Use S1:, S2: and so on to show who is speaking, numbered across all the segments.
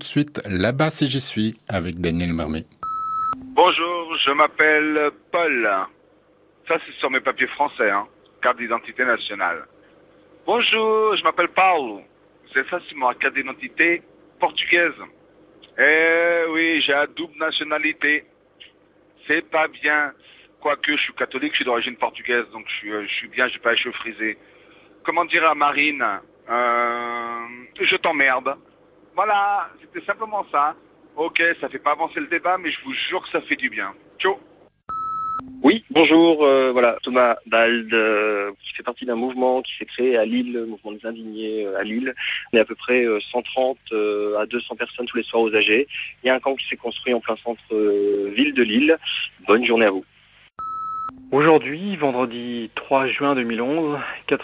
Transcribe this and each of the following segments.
S1: de suite Là-bas si j'y suis avec Daniel Marmé.
S2: Bonjour, je m'appelle Paul. Ça c'est sur mes papiers français, hein. Carte d'identité nationale. Bonjour, je m'appelle Paulo. C'est ça c'est ma carte d'identité portugaise. Eh oui, j'ai la double nationalité. C'est pas bien. Quoique je suis catholique, je suis d'origine portugaise, donc je suis bien, j'ai pas les cheveux frisés. Comment dire à Marine, je t'emmerde. Voilà, c'était simplement ça. Ok, ça fait pas avancer le débat, mais je vous jure que ça fait du bien. Ciao.
S3: Oui, bonjour, voilà, Thomas Bald, qui fait partie d'un mouvement qui s'est créé à Lille, le mouvement des indignés à Lille. On est à peu près 130 à 200 personnes tous les soirs aux AG. Il y a un camp qui s'est construit en plein centre ville de Lille. Bonne journée à vous.
S4: Aujourd'hui, vendredi 3 juin 2011,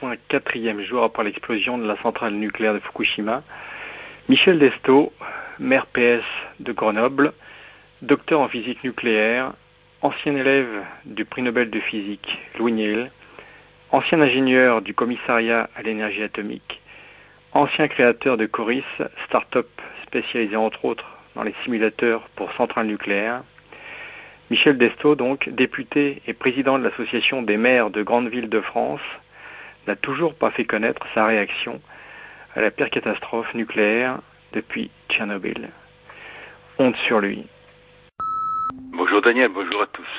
S4: 84e jour après l'explosion de la centrale nucléaire de Fukushima, Michel Destot, maire PS de Grenoble, docteur en physique nucléaire, ancien élève du prix Nobel de physique Louis Néel, ancien ingénieur du commissariat à l'énergie atomique, ancien créateur de Coris, start-up spécialisé entre autres dans les simulateurs pour centrales nucléaires. Michel Destot, donc, député et président de l'Association des maires de grandes villes de France, n'a toujours pas fait connaître sa réaction à la pire catastrophe nucléaire depuis Tchernobyl. Honte sur lui.
S5: Bonjour Daniel, bonjour à tous.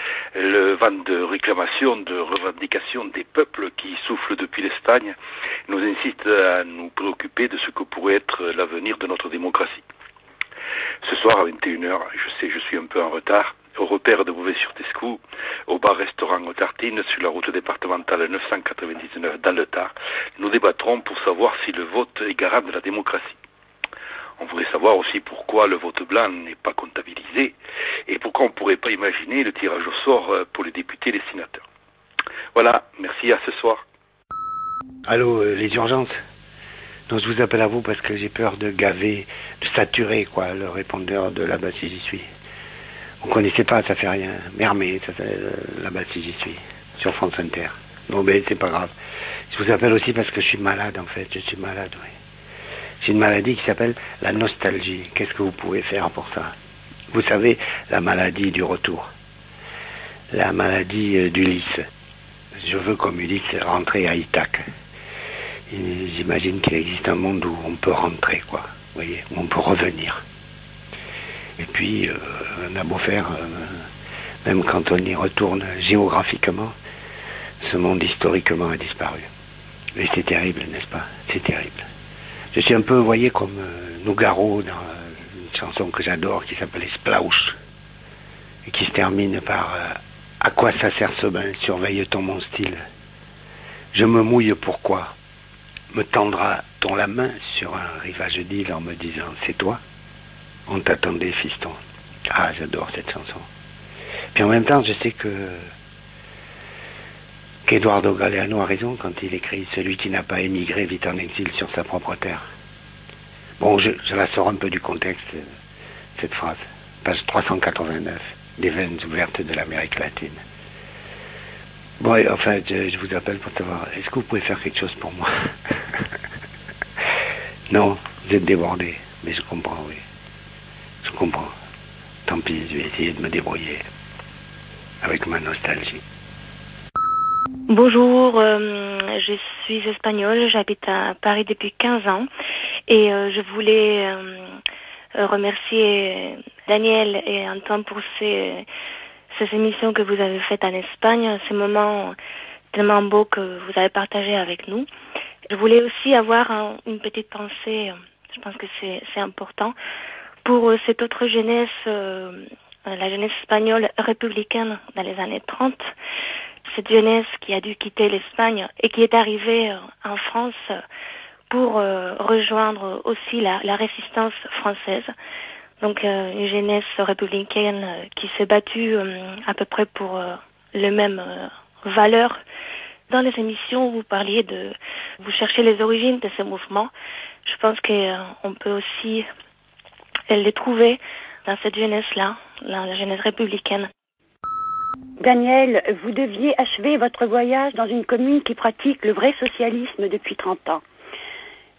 S5: Le vent de réclamation, de revendication des peuples qui soufflent depuis l'Espagne nous incite à nous préoccuper de ce que pourrait être l'avenir de notre démocratie. Ce soir à 21h, je sais, je suis un peu en retard, au repère de Beauvais-sur-Tescou, au bar-restaurant aux Tartines, sur la route départementale 999 dans le Tarn, nous débattrons pour savoir si le vote est garant de la démocratie. On voudrait savoir aussi pourquoi le vote blanc n'est pas comptabilisé et pourquoi on ne pourrait pas imaginer le tirage au sort pour les députés et les sénateurs. Voilà, merci, à ce soir.
S6: Allô, les urgences? Non, je vous appelle à vous parce que j'ai peur de gaver, de saturer, quoi, le répondeur de Là-bas si j'y suis. Vous connaissez pas, ça fait rien. Mermé, ça fait Là-bas si j'y suis, sur France Inter. Bon, ben, c'est pas grave. Je vous appelle aussi parce que je suis malade, en fait. Je suis malade, oui. J'ai une maladie qui s'appelle la nostalgie. Qu'est-ce que vous pouvez faire pour ça? Vous savez, la maladie du retour. La maladie d'Ulysse. Je veux, comme Ulysse, rentrer à Ithaque. J'imagine qu'il existe un monde où on peut rentrer, quoi. Vous voyez, où on peut revenir. Et puis, on a beau faire, même quand on y retourne géographiquement, ce monde historiquement a disparu. Et c'est terrible, n'est-ce pas? C'est terrible. Je suis un peu, vous voyez, comme Nougaro dans une chanson que j'adore qui s'appelle Splauch et qui se termine par à quoi ça sert ce bain? Surveille-t-on mon style? Je me mouille pourquoi? Me tendra-t-on la main sur un rivage d'île en me disant c'est toi? On t'attendait, fiston. Ah, j'adore cette chanson. Puis en même temps, je sais qu'Eduardo Galeano a raison quand il écrit « Celui qui n'a pas émigré vit en exil sur sa propre terre ». Bon, je la sors un peu du contexte, cette phrase. Page 389, des veines ouvertes de l'Amérique latine. Bon, et enfin, je vous appelle pour savoir, est-ce que vous pouvez faire quelque chose pour moi? Non, vous êtes débordé, mais je comprends, oui. Je comprends. Tant pis, je vais essayer de me débrouiller avec ma nostalgie.
S7: Bonjour, je suis espagnole, j'habite à Paris depuis 15 ans et je voulais remercier Daniel et Antoine pour ces émissions que vous avez faites en Espagne, ces moments tellement beaux que vous avez partagés avec nous. Je voulais aussi avoir une petite pensée, je pense que c'est important, pour cette autre jeunesse, la jeunesse espagnole républicaine dans les années 30, cette jeunesse qui a dû quitter l'Espagne et qui est arrivée en France pour rejoindre aussi la résistance française. Donc une jeunesse républicaine qui s'est battue à peu près pour les mêmes valeurs. Dans les émissions, vous parliez vous cherchez les origines de ces mouvements. Je pense qu'on peut aussi les trouver dans cette jeunesse-là, dans la jeunesse républicaine.
S8: Daniel, vous deviez achever votre voyage dans une commune qui pratique le vrai socialisme depuis 30 ans.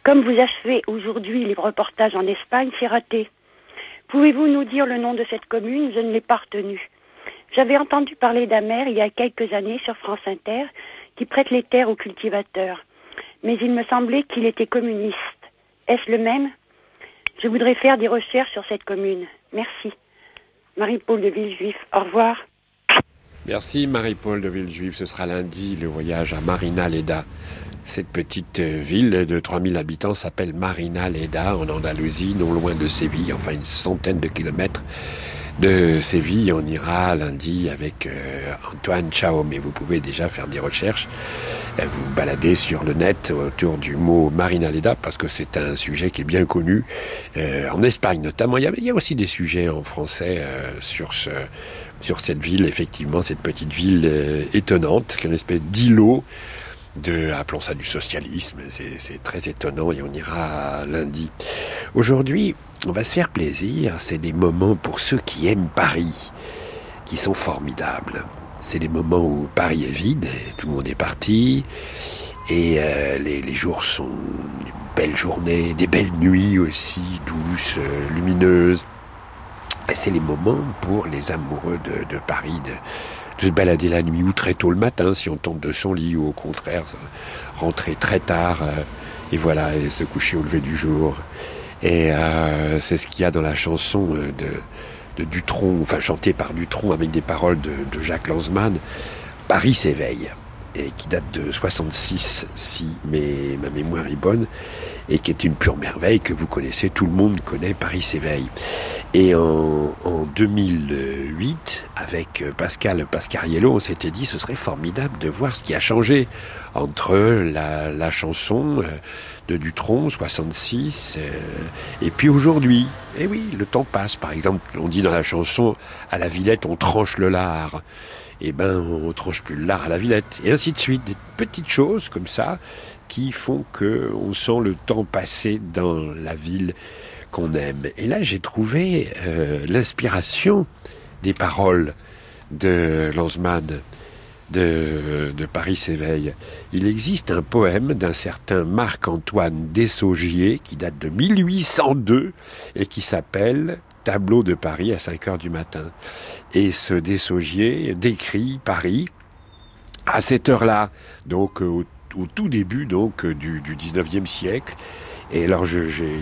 S8: Comme vous achevez aujourd'hui les reportages en Espagne, c'est raté. Pouvez-vous nous dire le nom de cette commune? Je ne l'ai pas retenu. J'avais entendu parler d'un maire il y a quelques années sur France Inter qui prête les terres aux cultivateurs. Mais il me semblait qu'il était communiste. Est-ce le même? Je voudrais faire des recherches sur cette commune. Merci. Marie-Paul de Villejuif, au revoir.
S9: Merci Marie-Paul de Villejuif. Ce sera lundi le voyage à Marina Leda. Cette petite ville de 3000 habitants s'appelle Marina Leda en Andalousie, non loin de Séville, enfin une centaine de kilomètres de Séville. On ira lundi avec Antoine Chao, mais vous pouvez déjà faire des recherches, vous balader sur le net autour du mot Marina Leda, parce que c'est un sujet qui est bien connu en Espagne notamment. Il y a aussi des sujets en français sur cette ville, effectivement, cette petite ville étonnante, qui est une espèce d'îlot appelons ça du socialisme. C'est très étonnant et on ira lundi. Aujourd'hui, on va se faire plaisir. C'est des moments pour ceux qui aiment Paris, qui sont formidables. C'est des moments où Paris est vide, tout le monde est parti, et les jours sont des belles journées, des belles nuits aussi, douces, lumineuses. Et c'est les moments pour les amoureux de Paris, de se balader la nuit ou très tôt le matin si on tombe de son lit, ou au contraire rentrer très tard et voilà, et se coucher au lever du jour. Et c'est ce qu'il y a dans la chanson de Dutronc, enfin chantée par Dutronc avec des paroles de Jacques Lanzmann, Paris s'éveille, et qui date de 66 si ma mémoire est bonne, et qui est une pure merveille que vous connaissez, tout le monde connaît Paris s'éveille. Et en 2008, avec Pascal Pascariello, on s'était dit ce serait formidable de voir ce qui a changé entre la chanson de Dutronc, 66, et puis aujourd'hui. Et oui, le temps passe. Par exemple, on dit dans la chanson, à la Villette, on tranche le lard. Eh ben, on tranche plus le lard à la Villette. Et ainsi de suite. Des petites choses comme ça qui font que on sent le temps passer dans la ville qu'on aime. Et là, j'ai trouvé l'inspiration des paroles de Lanzmann de Paris s'éveille. Il existe un poème d'un certain Marc-Antoine Dessaugiers qui date de 1802 et qui s'appelle Tableau de Paris à 5 heures du matin. Et ce Dessaugiers décrit Paris à cette heure-là, donc au tout début donc du 19e siècle. Et alors j'ai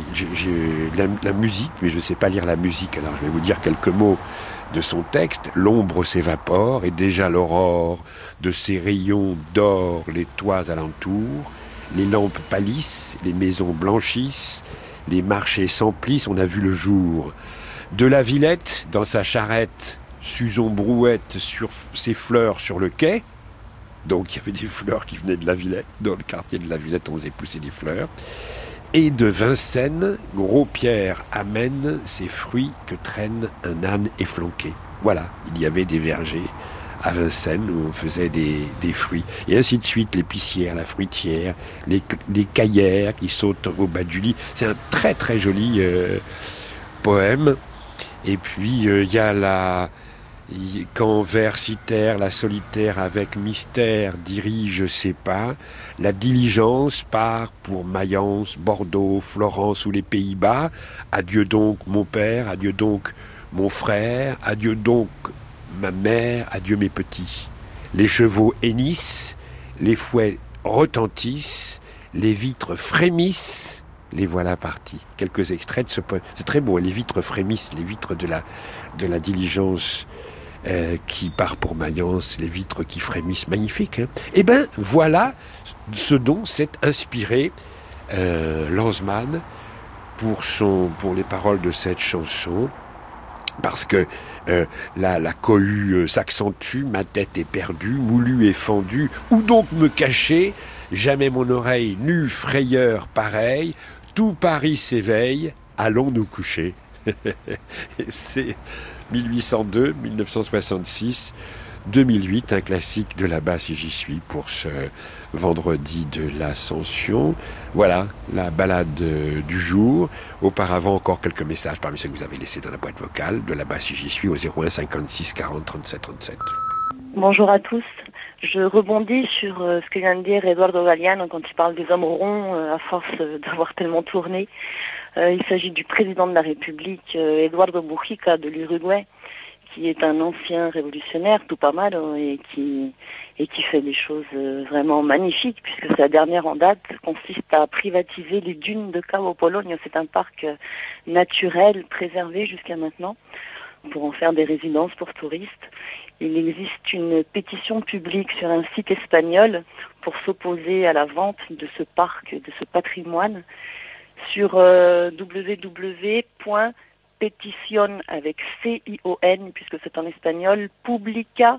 S9: la musique, mais je ne sais pas lire la musique, alors je vais vous dire quelques mots de son texte. L'ombre s'évapore et déjà l'aurore de ses rayons d'or les toits alentour, les lampes pâlissent, les maisons blanchissent, les marchés s'emplissent, on a vu le jour. De la Villette, dans sa charrette, Suzon Brouette sur ses fleurs sur le quai. Donc il y avait des fleurs qui venaient de la Villette, dans le quartier de la Villette on faisait pousser des fleurs. Et de Vincennes, Gros-Pierre amène ses fruits que traîne un âne efflanqué. Voilà, il y avait des vergers à Vincennes où on faisait des fruits. Et ainsi de suite, l'épicière, la fruitière, les caillères qui sautent au bas du lit. C'est un très très joli poème. Et puis il y a quand vers Citerre, la solitaire avec mystère dirige ses pas, la diligence part pour Mayence, Bordeaux, Florence ou les Pays-Bas. Adieu donc mon père, adieu donc mon frère, adieu donc ma mère, adieu mes petits. Les chevaux hennissent, les fouets retentissent, les vitres frémissent, les voilà partis. Quelques extraits de ce poème. C'est très beau, les vitres frémissent, les vitres de la diligence qui part pour Mayence, les vitres qui frémissent, magnifique. Hein. Eh ben voilà ce dont s'est inspiré Lanzmann pour les paroles de cette chanson, parce que la cohue s'accentue, ma tête est perdue, moulue et fendue, où donc me cacher, jamais mon oreille n'eut frayeur pareille, tout Paris s'éveille, allons nous coucher. C'est 1802, 1966, 2008, un classique de là-bas si j'y suis pour ce vendredi de l'Ascension. Voilà, la balade du jour. Auparavant, encore quelques messages parmi ceux que vous avez laissés dans la boîte vocale. De là-bas si j'y suis au 01 56 40 37 37.
S8: Bonjour à tous.
S10: Je rebondis sur ce que vient de dire Eduardo Galeano quand il parle des hommes ronds à force d'avoir tellement tourné. Il s'agit du président de la République, Eduardo Mujica de l'Uruguay, qui est un ancien révolutionnaire, Tupamaro, et qui fait des choses vraiment magnifiques, puisque sa dernière en date consiste à privatiser les dunes de Cabo Polonio. C'est un parc naturel préservé jusqu'à maintenant, pour en faire des résidences pour touristes. Il existe une pétition publique sur un site espagnol pour s'opposer à la vente de ce parc, de ce patrimoine, sur www.petition avec CION, puisque c'est en espagnol, publica.es,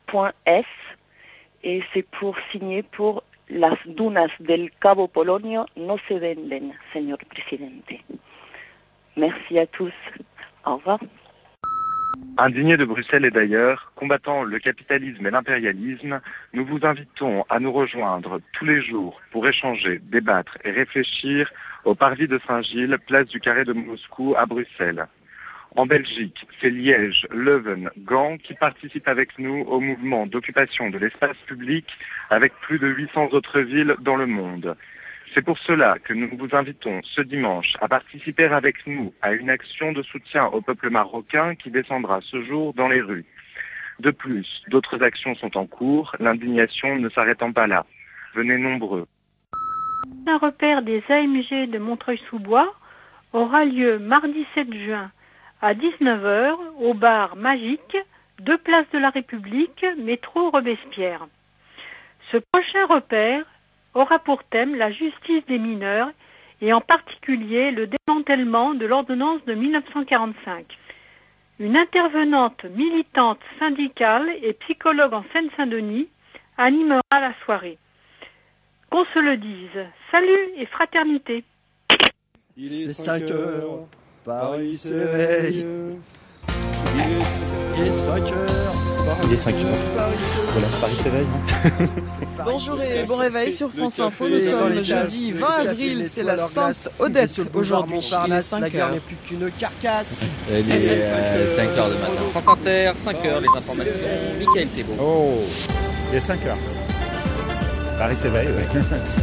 S10: et c'est pour signer pour las dunas del Cabo Polonio no se venden, señor presidente. Merci à tous. Au revoir.
S11: Indignés de Bruxelles et d'ailleurs, combattant le capitalisme et l'impérialisme, nous vous invitons à nous rejoindre tous les jours pour échanger, débattre et réfléchir au parvis de Saint-Gilles, place du Carré de Moscou à Bruxelles. En Belgique, c'est Liège, Leuven, Gand qui participent avec nous au mouvement d'occupation de l'espace public avec plus de 800 autres villes dans le monde. C'est pour cela que nous vous invitons ce dimanche à participer avec nous à une action de soutien au peuple marocain qui descendra ce jour dans les rues. De plus, d'autres actions sont en cours, l'indignation ne s'arrêtant pas là. Venez nombreux.
S12: Un repère des AMG de Montreuil-sous-Bois aura lieu mardi 7 juin à 19h au bar Magique, 2 Place de la République, métro Robespierre. Ce prochain repère aura pour thème la justice des mineurs et en particulier le démantèlement de l'ordonnance de 1945. Une intervenante militante syndicale et psychologue en Seine-Saint-Denis animera la soirée. Qu'on se le dise, salut et fraternité.
S13: Il est 5 heures, Paris s'éveille. Il est 5 heures.
S14: Il est 5 heures. Voilà, Paris s'éveille.
S15: Bonjour et bon réveil sur France Info. Nous sommes jeudi 20 avril, c'est la Sainte Odette aujourd'hui. Il est 5 heures.
S13: La guerre n'est plus qu'une carcasse.
S16: Il est 5 heures de matin. France Inter, 5 heures, les informations. Michael Thébault.
S14: Oh, il est 5 heures. Paris s'éveille, oui.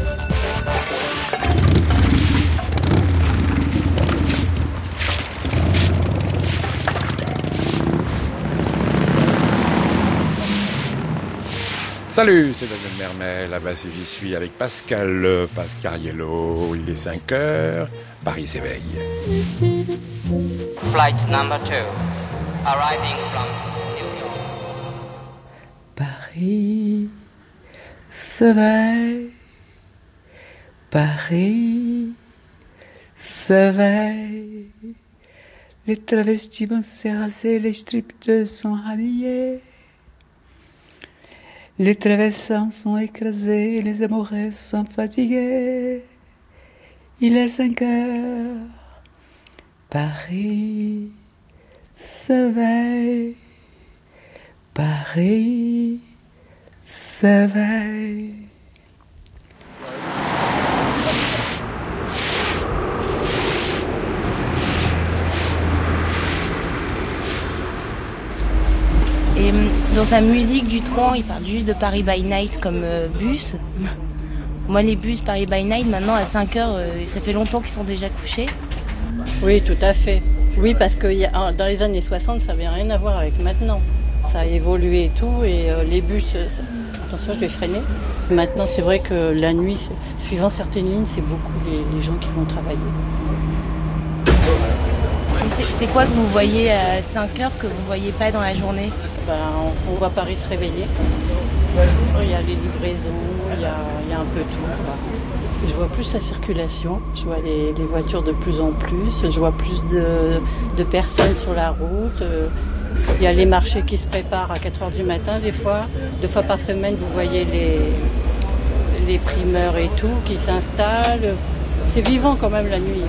S9: Salut, c'est Daniel Mermet, là-bas si j'y suis avec Pascal Pascariello, il est 5 heures, Paris s'éveille.
S17: Flight number 2, arriving from New York.
S18: Paris s'éveille, Paris s'éveille, les travestis vont s'éraser, les stripteaux sont habillés. Les traversins sont écrasés, les amoureux sont fatigués. Il est 5 heures, Paris s'éveille, Paris s'éveille.
S19: Et dans sa musique, Dutronc, il parle juste de Paris by Night comme bus. Moi, les bus Paris by Night, maintenant à 5 heures, ça fait longtemps qu'ils sont déjà couchés.
S20: Oui, tout à fait. Oui, parce que dans les années 60, ça n'avait rien à voir avec maintenant. Ça a évolué et tout, et les bus... Attention, je vais freiner. Maintenant, c'est vrai que la nuit, suivant certaines lignes, c'est beaucoup les gens qui vont travailler.
S19: C'est quoi que vous voyez à 5 heures que vous ne voyez pas dans la journée?
S20: On voit Paris se réveiller. Il y a les livraisons, il y a un peu tout. Je vois plus la circulation, je vois les voitures de plus en plus, je vois plus de personnes sur la route. Il y a les marchés qui se préparent à 4 heures du matin des fois. 2 fois par semaine, vous voyez les primeurs et tout qui s'installent. C'est vivant quand même la nuit.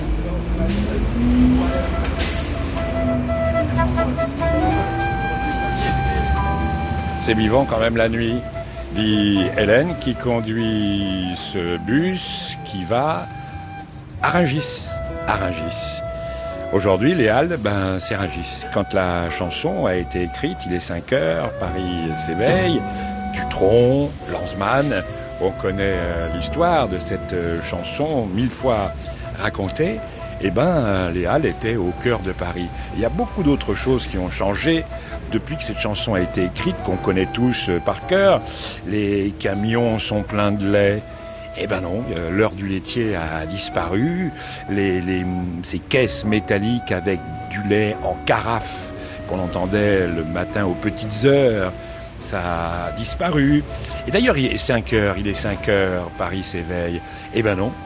S9: C'est vivant quand même la nuit, dit Hélène qui conduit ce bus qui va à Rungis. Aujourd'hui, les Halles, c'est Rungis. Quand la chanson a été écrite, il est 5 heures, Paris s'éveille, Dutronc, Lanzmann. On connaît l'histoire de cette chanson 1000 fois racontée. Eh bien, les Halles étaient au cœur de Paris. Il y a beaucoup d'autres choses qui ont changé depuis que cette chanson a été écrite, qu'on connaît tous par cœur. Les camions sont pleins de lait. Eh ben non, l'heure du laitier a disparu. Ces caisses métalliques avec du lait en carafe qu'on entendait le matin aux petites heures, ça a disparu. Et d'ailleurs, il est 5 heures, Paris s'éveille. Eh ben non,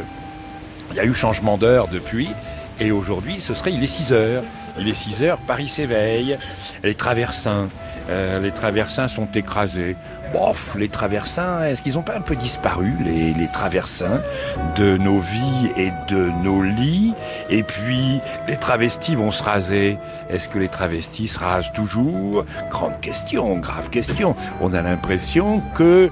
S9: il y a eu changement d'heure depuis, et aujourd'hui, il est 6 heures. Il est 6 heures, Paris s'éveille. Les traversins sont écrasés. Bof, les traversins, est-ce qu'ils n'ont pas un peu disparu, les traversins de nos vies et de nos lits? Et puis, les travestis vont se raser. Est-ce que les travestis se rasent toujours? Grande question, grave question. On a l'impression que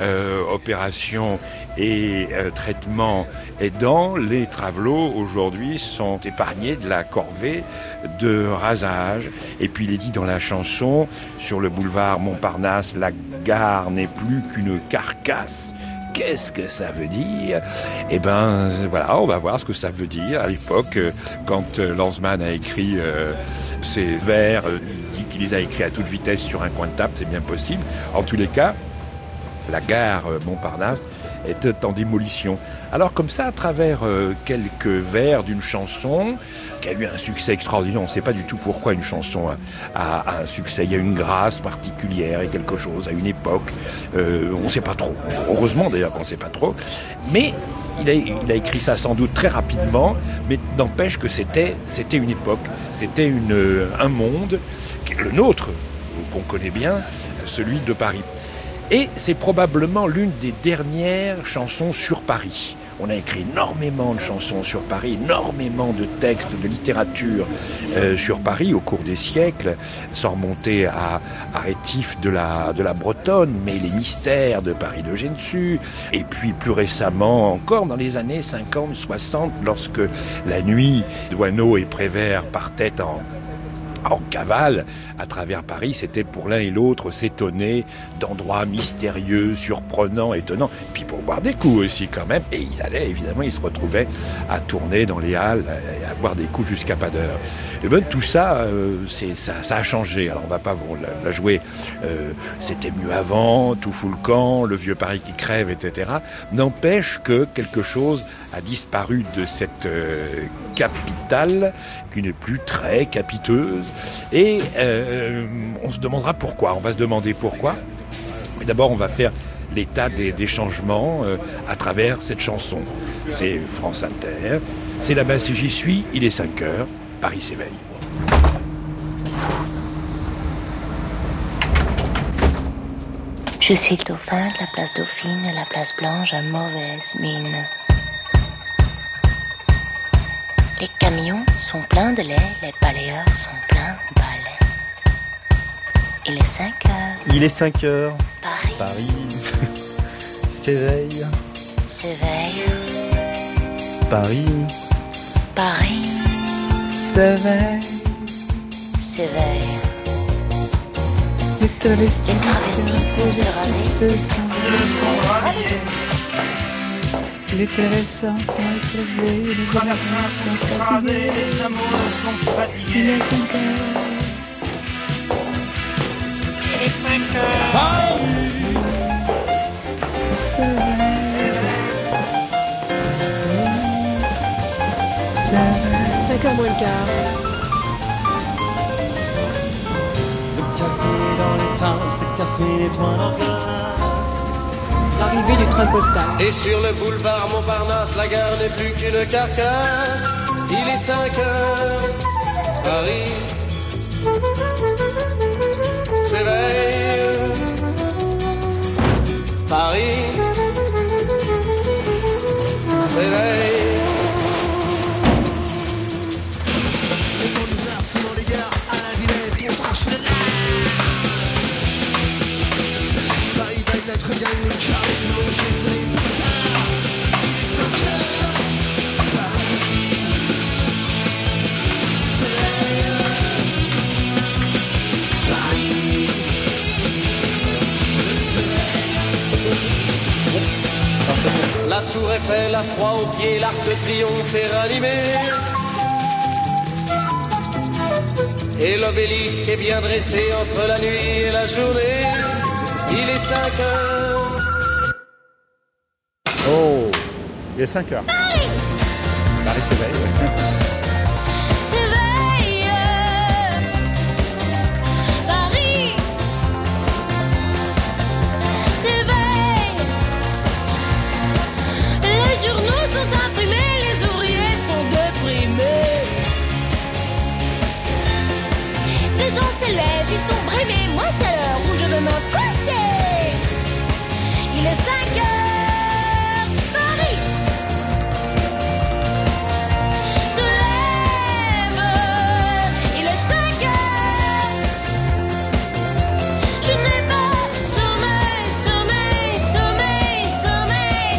S9: opération et traitement aidant, les travelots aujourd'hui sont épargnés de la corvée de rasage. Et puis il est dit dans la chanson, sur le boulevard Montparnasse, la gare n'est plus qu'une carcasse. Qu'est-ce que ça veut dire? Eh ben voilà, on va voir ce que ça veut dire. À l'époque, quand Lanzmann a écrit ses vers, il dit qu'il les a écrits à toute vitesse sur un coin de table, c'est bien possible. En tous les cas, la gare Montparnasse était en démolition. Alors comme ça, à travers quelques vers d'une chanson qui a eu un succès extraordinaire, on ne sait pas du tout pourquoi une chanson a un succès. Il y a une grâce particulière et quelque chose à une époque. On ne sait pas trop. Heureusement d'ailleurs qu'on ne sait pas trop. Mais il a écrit ça sans doute très rapidement, mais n'empêche que c'était une époque. C'était un monde, le nôtre, qu'on connaît bien, celui de Paris. Et c'est probablement l'une des dernières chansons sur Paris. On a écrit énormément de chansons sur Paris, énormément de textes, de littérature sur Paris au cours des siècles, sans remonter à Rétif de la Bretonne, mais les mystères de Paris de Gensu. Et puis plus récemment encore, dans les années 50-60, lorsque la nuit, Douaneau et Prévert partaient en cavale à travers Paris, c'était pour l'un et l'autre s'étonner d'endroits mystérieux, surprenants, étonnants, puis pour boire des coups aussi quand même, et ils se retrouvaient à tourner dans les halles, à boire des coups jusqu'à pas d'heure. Et bien tout ça, ça a changé. Alors on va pas la jouer, c'était mieux avant, tout fout le camp, le vieux Paris qui crève, etc. N'empêche que quelque chose a disparu de cette capitale qui n'est plus très capiteuse. Et on se demandera pourquoi. On va se demander pourquoi. Mais d'abord, on va faire l'état des changements à travers cette chanson. C'est France Inter. C'est là-bas si j'y suis. Il est 5 heures. Paris s'éveille.
S19: Je suis le dauphin de la place Dauphine, la place Blanche à mauvaise mine. Les camions sont pleins de lait, les balayeurs sont pleins de balais. Il est 5 heures.
S13: Il est 5 heures.
S19: Paris
S13: s'éveille.
S19: S'éveille.
S13: Paris
S18: s'éveille.
S19: S'éveille.
S18: Les travestis
S19: vont se raser.
S18: Les traversins sont écrasés, les traversins sont fatigués,
S21: les amoureux sont fatigués.
S18: Il est 5 heures.
S21: Il est 5 heures. Paris
S18: s'éveille.
S22: 5 heures moins le quart.
S21: Le café dans les tasses, le café nettoie leur glace.
S22: L'arrivée du train postal.
S21: Et sur le boulevard Montparnasse, la gare n'est plus qu'une carcasse. Il est 5 heures, Paris s'éveille. Paris s'éveille.
S23: Les conducteurs sont dans les gares, à la Villette, on tranche les Paris va être gagné, car les mots chiffrés, putain, il est 5 heures, Paris s'éveille. Paris
S21: Eiffel a froid aux pieds, l'Arc de Triomphe est ranimé. Et l'obélisque est bien dressé entre la nuit et la journée. Il est 5 heures.
S14: Oh, il est 5 heures. Paris s'éveille.
S1: S'éveille, Paris s'éveille. Les journaux sont imprimés, les ouvriers sont déprimés. Les gens s'élèvent, ils sont brimés. Moi c'est l'heure où je veux me coucher. Il est 5 heures, Paris se lève. Il est 5 heures. Je n'ai pas sommeil, sommeil, sommeil, sommeil.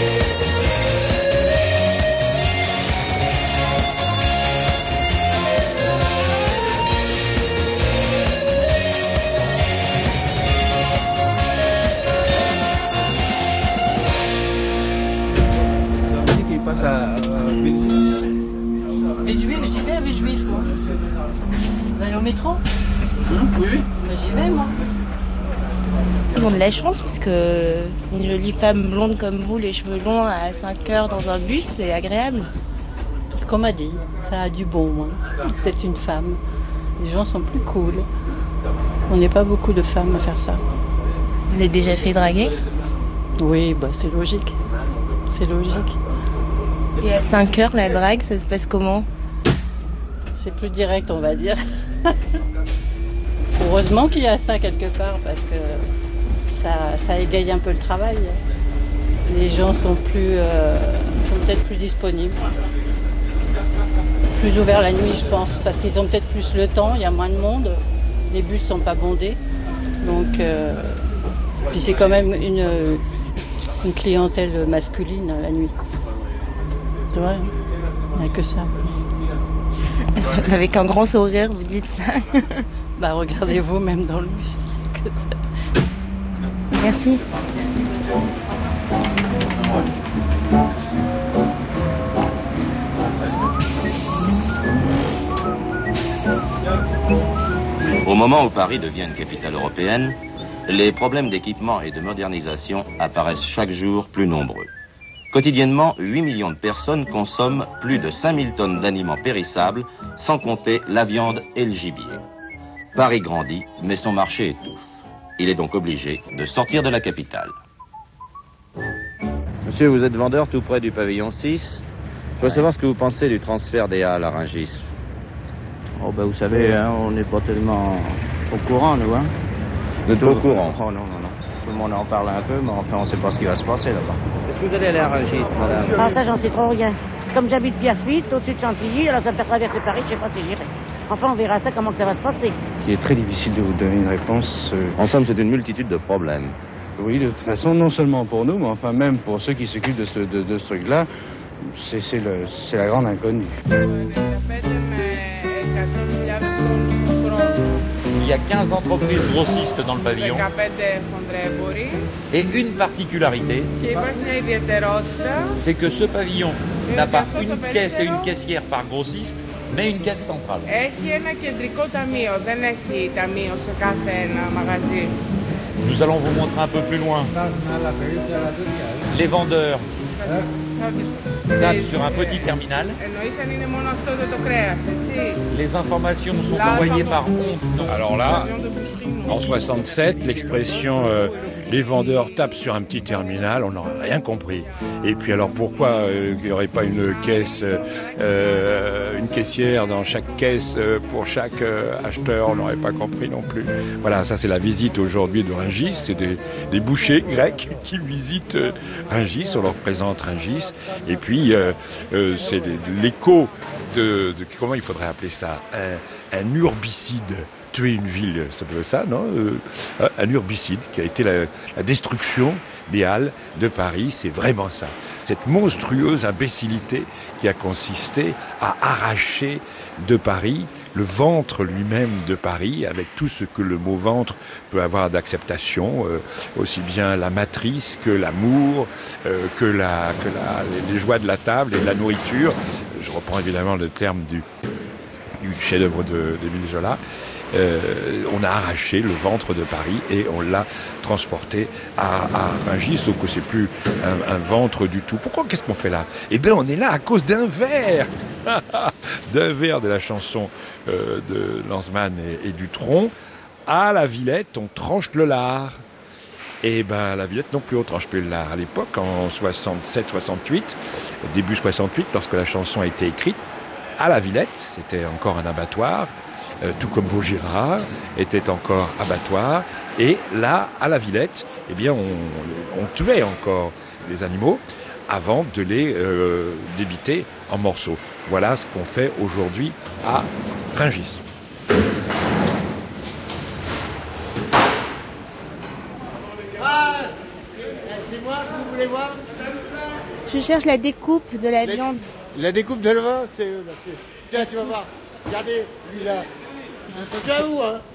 S2: Qui passe à
S20: Villejuif, j'y vais à Villejuif, moi. Vous allez au métro?
S2: Oui.
S20: J'y vais, moi.
S19: Ils ont de la chance parce que une jolie femme blonde comme vous, les cheveux longs à 5 heures dans un bus, c'est agréable.
S20: C'est ce qu'on m'a dit. Ça a du bon, moi. Peut-être une femme. Les gens sont plus cool. On n'est pas beaucoup de femmes à faire ça.
S19: Vous êtes déjà fait draguer?
S20: Oui, bah c'est logique. C'est logique.
S19: Et à 5 heures, la drague, ça se passe comment?
S20: C'est plus direct, on va dire. Heureusement qu'il y a ça quelque part, parce que ça égaye un peu le travail. Les gens sont peut-être plus disponibles. Plus ouverts la nuit, je pense, parce qu'ils ont peut-être plus le temps, il y a moins de monde. Les bus ne sont pas bondés. Donc, puis c'est quand même une clientèle masculine la nuit. C'est vrai, il n'y a que ça.
S19: Avec un grand sourire, vous dites ça.
S20: Bah regardez-vous même dans le bus, il n'y a que ça.
S19: Merci.
S3: Au moment où Paris devient une capitale européenne, les problèmes d'équipement et de modernisation apparaissent chaque jour plus nombreux. Quotidiennement, 8 millions de personnes consomment plus de 5000 tonnes d'aliments périssables, sans compter la viande et le gibier. Paris grandit, mais son marché étouffe. Il est donc obligé de sortir de la capitale.
S24: Monsieur, vous êtes vendeur tout près du pavillon 6. Je veux savoir ce que vous pensez du transfert des Halles à Rungis.
S25: Oh ben vous savez, hein, on n'est pas tellement au courant, nous. Hein.
S24: Vous êtes au courant?
S25: Oh non. Tout le monde en parle un peu, mais enfin on ne sait pas ce qui va se passer là-bas.
S24: Est-ce que vous allez aller à Rungis, madame?
S26: Ah ça j'en sais trop rien. Comme j'habite Pierrefitte, au-dessus de Chantilly, alors ça me fait traverser Paris, je sais pas si j'irai. Enfin on verra ça, comment que ça va se passer.
S25: Il est très difficile de vous donner une réponse.
S24: En somme, c'est une multitude de problèmes.
S25: Oui, de toute façon, non seulement pour nous, mais enfin même pour ceux qui s'occupent de ce truc-là, c'est la grande inconnue.
S27: Il y a 15 entreprises grossistes dans le pavillon. Et une particularité, c'est que ce pavillon n'a pas une caisse et une caissière par grossiste, mais une caisse centrale. Nous allons vous montrer un peu plus loin. Les vendeurs tapent sur un petit terminal. Les informations sont envoyées par 11.
S28: Alors là, en 67, l'expression les vendeurs tapent sur un petit terminal, on n'aurait rien compris. Et puis alors pourquoi il n'y aurait pas une caisse, une caissière dans chaque caisse pour chaque acheteur, on n'aurait pas compris non plus. Voilà, ça c'est la visite aujourd'hui de Rungis, c'est des bouchers grecs qui visitent Rungis, on leur présente Rungis. Et puis c'est l'écho de comment il faudrait appeler ça, un urbicide. Tuer une ville, ça peut être ça, non? Un urbicide qui a été la destruction des Halles de Paris, c'est vraiment ça. Cette monstrueuse imbécilité qui a consisté à arracher de Paris le ventre lui-même de Paris, avec tout ce que le mot ventre peut avoir d'acceptation, aussi bien la matrice que l'amour, que les joies de la table et de la nourriture. Je reprends évidemment le terme du chef-d'œuvre d'Émile Zola. On a arraché le ventre de Paris et on l'a transporté à Rungis, donc c'est plus un ventre du tout. Pourquoi? Qu'est-ce qu'on fait là? Eh bien, on est là à cause d'un vers d'un vers de la chanson de Lanzmann et Dutronc. À la Villette, on tranche le lard. Et ben à la Villette non plus, on tranche plus le lard. À l'époque, en 67-68, début 68, lorsque la chanson a été écrite, à la Villette, c'était encore un abattoir, tout comme Vaugirard était encore abattoir. Et là, à la Villette, eh bien, on tuait encore les animaux avant de les débiter en morceaux. Voilà ce qu'on fait aujourd'hui à Rungis.
S4: C'est moi que vous voulez voir?
S19: Je cherche la découpe de la viande.
S4: La découpe de la viande, c'est eux là. Tiens, tu vas voir. Regardez, lui là. Attention à vous, hein.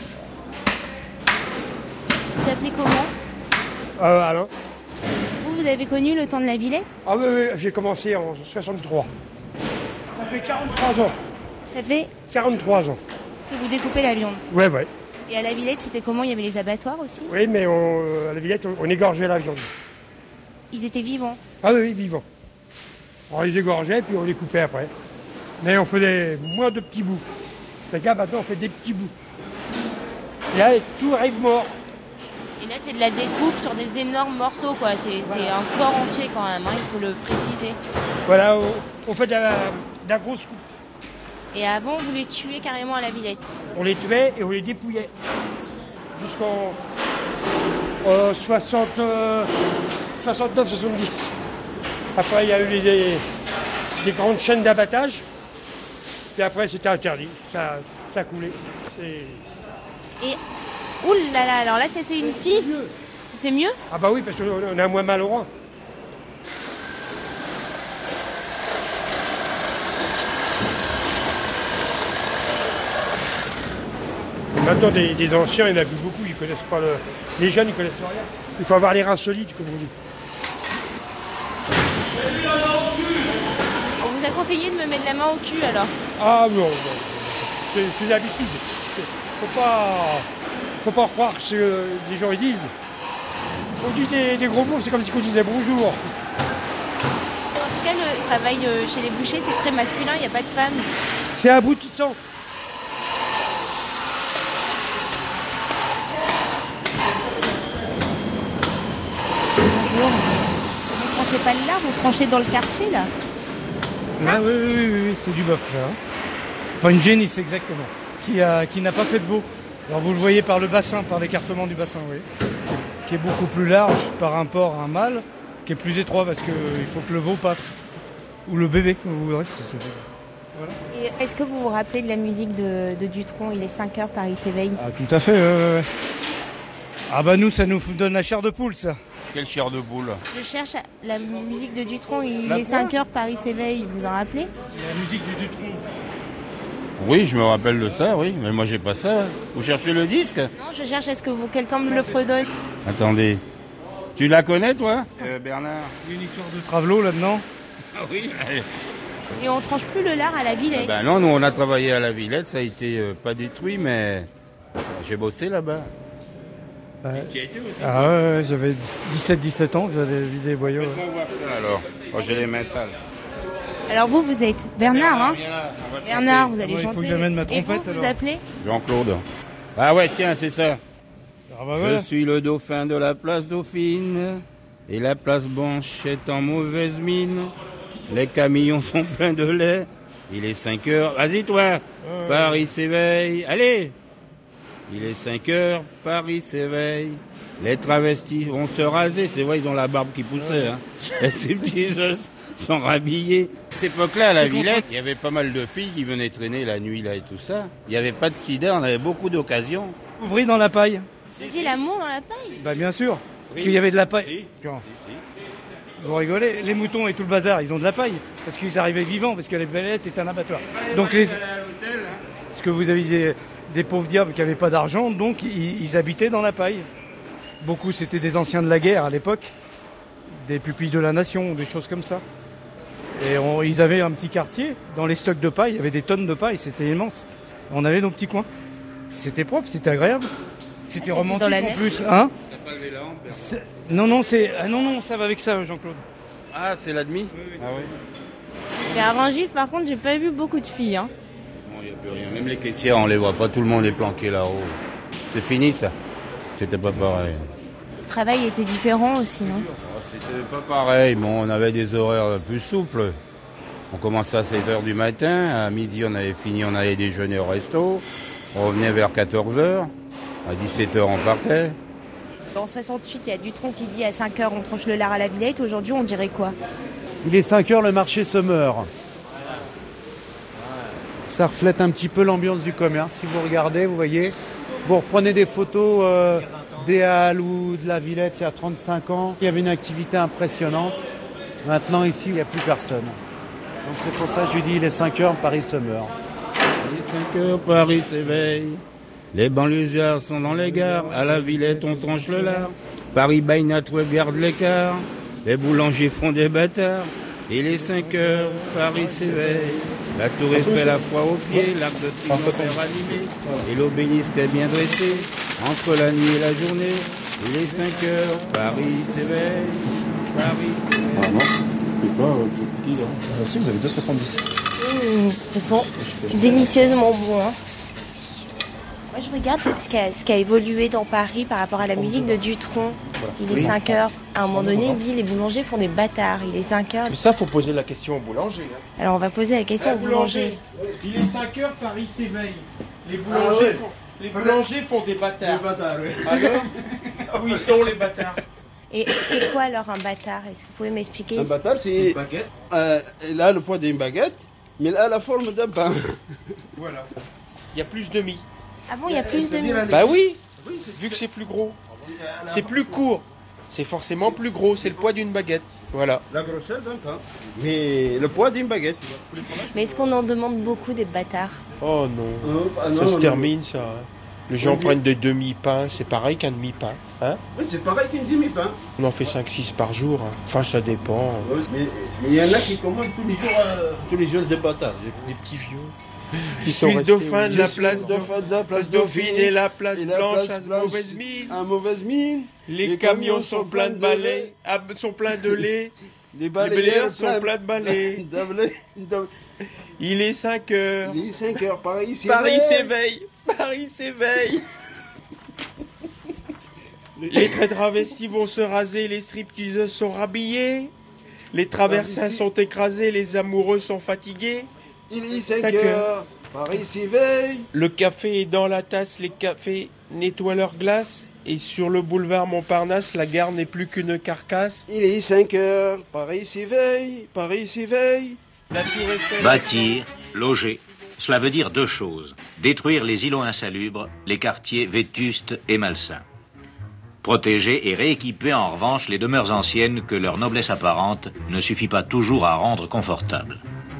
S19: Vous appelez comment?
S4: Alors
S19: Vous avez connu le temps de la Villette?
S4: Ah oui, j'ai commencé en 63. Ça fait 43 ans.
S19: Ça fait
S4: 43 ans.
S19: que vous découpez la viande?
S4: Ouais.
S19: Et à la Villette, c'était comment? Il y avait les abattoirs aussi?
S4: Oui, mais à la Villette, on égorgeait la viande.
S19: Ils étaient vivants?
S4: Ah oui, vivants. On les égorgeait, puis on les coupait après. Mais on faisait moins de petits bouts. Les gars, maintenant, on fait des petits bouts. Et là, tout arrive mort.
S19: Et là, c'est de la découpe sur des énormes morceaux, quoi. C'est un corps entier quand même, hein, il faut le préciser.
S4: Voilà, on fait de la grosse coupe.
S19: Et avant, vous les tuez carrément à la Villette?
S4: On les tuait et on les dépouillait. Jusqu'en 69-70. Après, il y a eu des grandes chaînes d'abattage. Et après, c'était interdit. Ça coulait.
S19: Et, oulala, alors là, c'est une scie. C'est mieux?
S4: Ah bah oui, parce qu'on a moins mal au rein. Maintenant, des anciens, il n'y en a plus beaucoup, ils connaissent pas les jeunes, ils connaissent rien. Il faut avoir les reins solides, comme on dit.
S19: On vous a conseillé de me mettre la main au cul, alors?
S4: Ah non. C'est l'habitude. Faut pas croire ce que les gens ils disent. On dit des gros mots, c'est comme si on disait bonjour.
S19: En tout cas, le travail chez les bouchers, c'est très masculin, il n'y a pas de femmes.
S4: C'est aboutissant.
S19: Vous tranchez pas le lard, vous tranchez dans le quartier, là?
S5: Ah oui, c'est du bœuf, là. Enfin, une génisse, exactement. Qui n'a pas fait de veau. Alors, vous le voyez par le bassin, par l'écartement du bassin, oui. Qui est beaucoup plus large par rapport à un mâle, qui est plus étroit parce qu'il faut que le veau passe. Ou le bébé, comme vous voudrez. Voilà.
S19: Et est-ce que vous vous rappelez de la musique de Dutronc, il est 5h, Paris s'éveille?
S5: Ah, tout à fait, ouais. Ah bah nous, ça nous donne la chair de poule, ça.
S27: Quelle chair de poule?
S19: Je cherche la musique de Dutronc, il est 5h, Paris s'éveille, vous en rappelez?
S5: La musique du Dutronc.
S27: Oui, je me rappelle de ça, oui, mais moi j'ai pas ça. Vous cherchez le disque?
S19: Non, je cherche, est-ce que quelqu'un me le fredonne?
S27: Attendez, tu la connais toi, Bernard?
S5: Il y a une histoire de travelot là-dedans.
S27: Ah oui.
S19: Et on tranche plus le lard à la Villette?
S27: Ben non, nous on a travaillé à la Villette, ça a été pas détruit, mais j'ai bossé là-bas.
S5: Ouais.
S27: Tu y as été aussi?
S5: Ah ouais, j'avais 17 ans, j'avais vidé les boyaux.
S27: Faites-moi voir ça alors. Oh, j'ai les mains sales.
S19: Alors vous êtes Bernard, hein? Bernard, vous allez
S5: Il
S19: chanter.
S5: faut que j'amène ma trompette.
S19: Et vous appelez?
S27: Jean-Claude. Ah ouais, tiens, c'est ça.
S5: Ah bah
S27: Je
S5: voilà.
S27: suis le dauphin de la place Dauphine, et la place Blanche est en mauvaise mine. Les camions sont pleins de lait, il est 5h. Vas-y toi, Paris s'éveille, allez. Il est 5h, Paris s'éveille. Les travestis vont se raser, c'est vrai, ils ont la barbe qui poussait. Hein. Et ces petits os sont rhabillés. À cette époque-là, à la Villette, il y avait pas mal de filles qui venaient traîner la nuit là et tout ça. Il n'y avait pas de sida, on avait beaucoup d'occasions.
S5: Ouvrir dans la paille.
S19: Vous faisiez l'amour dans la paille?
S5: Bah bien sûr, parce qu'il y avait de la paille. Vous rigolez, les moutons et tout le bazar, ils ont de la paille, parce qu'ils arrivaient vivants, parce que les Bellettes est un abattoir. Donc les... que vous aviez des pauvres diables qui n'avaient pas d'argent, donc ils habitaient dans la paille. Beaucoup, c'était des anciens de la guerre à l'époque, des pupilles de la nation, des choses comme ça. Et ils avaient un petit quartier, dans les stocks de paille, il y avait des tonnes de paille, c'était immense. On avait nos petits coins. C'était propre, c'était agréable. C'était romantique en plus. Hein? Non, ça va avec ça, Jean-Claude.
S27: Ah, c'est la demi?
S5: Oui.
S27: Ah oui.
S19: Et à Rungis, par contre, j'ai pas vu beaucoup de filles. Hein.
S27: Non, il n'y a plus rien. Même les caissières, on les voit pas. Tout le monde est planqué là-haut. C'est fini, ça. C'était pas pareil.
S19: Le travail était différent aussi, non?
S27: C'était pas pareil. Bon, on avait des horaires plus souples. On commençait à 7h du matin. À midi, on avait fini, on allait déjeuner au resto. On revenait vers 14h. À 17h, on partait.
S19: En 68, il y a Dutronc qui dit à 5h, on tranche le lard à la Villette. Aujourd'hui, on dirait quoi?
S6: Il est 5h, le marché se meurt. Ça reflète un petit peu l'ambiance du commerce. Si vous regardez, vous voyez, vous reprenez des photos des Halles ou de la Villette il y a 35 ans. Il y avait une activité impressionnante. Maintenant, ici, il n'y a plus personne. Donc c'est pour ça que je lui dis, il est 5h, Paris se meurt.
S27: Il est 5h, Paris s'éveille. Les banlieusards sont dans les gares. À la Villette, on tranche le lard. Paris by Night regarde l'écart. Les boulangers font des bâtards. Il est 5h, Paris s'éveille. La tour Eiffel à froid aux pieds. L'arc de triomphe est ranimé. Et l'obélisque est bien dressé. Entre la nuit et la journée. Il est 5h, Paris s'éveille. Paris s'éveille.
S14: Ah non, c'est pas petit là. Si, vous avez 2,70.
S19: Elles sont délicieusement bons. Hein. Moi, je regarde ce qui a évolué dans Paris par rapport à la musique de Dutronc. Il est 5h. À un moment donné, il dit les boulangers font des bâtards. Il est 5h.
S7: Mais ça, faut poser la question au boulanger. Hein.
S19: Alors, on va poser la question au boulanger.
S7: Il est 5h, Paris s'éveille. Les boulangers font des bâtards. Des bâtards, oui. Alors, où ils sont les bâtards?
S19: Et c'est quoi alors un bâtard? Est-ce que vous pouvez m'expliquer?
S7: Un bâtard, c'est une baguette. Il a le poids d'une baguette, mais il a la forme d'un pain. Voilà. Il y a plus de mie.
S19: Ah bon, il y a plus de mie?
S7: Bah oui, vu que c'est plus gros. C'est plus court. C'est forcément plus gros. C'est le poids d'une baguette. Voilà. La grosseur d'un pain. Mais le poids d'une baguette.
S19: Mais est-ce qu'on en demande beaucoup des bâtards?
S7: Oh non. Ça se termine, ça. Les gens prennent des demi-pains. C'est pareil qu'un demi-pain. Hein?
S2: Oui, c'est pareil qu'un demi-pain.
S7: On en fait 5-6 par jour. Hein. Enfin, ça dépend.
S2: Mais il y en a qui commandent tous les jours des bâtards.
S7: Des petits vieux. Qui sont restés dauphin de la place Dauphine et la place Blanche à mauvaise mine.
S2: À mauvaise mine.
S7: Les camions sont pleins de balais, sont pleins de lait. Les balayeurs sont pleins de balais. Il est 5h.
S2: Il est 5h, Paris
S7: s'éveille. Paris s'éveille. Les très travestis vont se raser, les stripteaseuses sont rhabillées. Les traversins sont écrasés, les amoureux sont fatigués.
S2: Il est 5h, Paris s'éveille.
S7: Le café est dans la tasse, les cafés nettoient leur glace. Et sur le boulevard Montparnasse, la gare n'est plus qu'une carcasse.
S2: Il est 5h, Paris s'éveille, Paris s'éveille.
S7: La tour Eiffel.
S8: Bâtir, loger, cela veut dire deux choses. Détruire les îlots insalubres, les quartiers vétustes et malsains. Protéger et rééquiper en revanche les demeures anciennes que leur noblesse apparente ne suffit pas toujours à rendre confortables.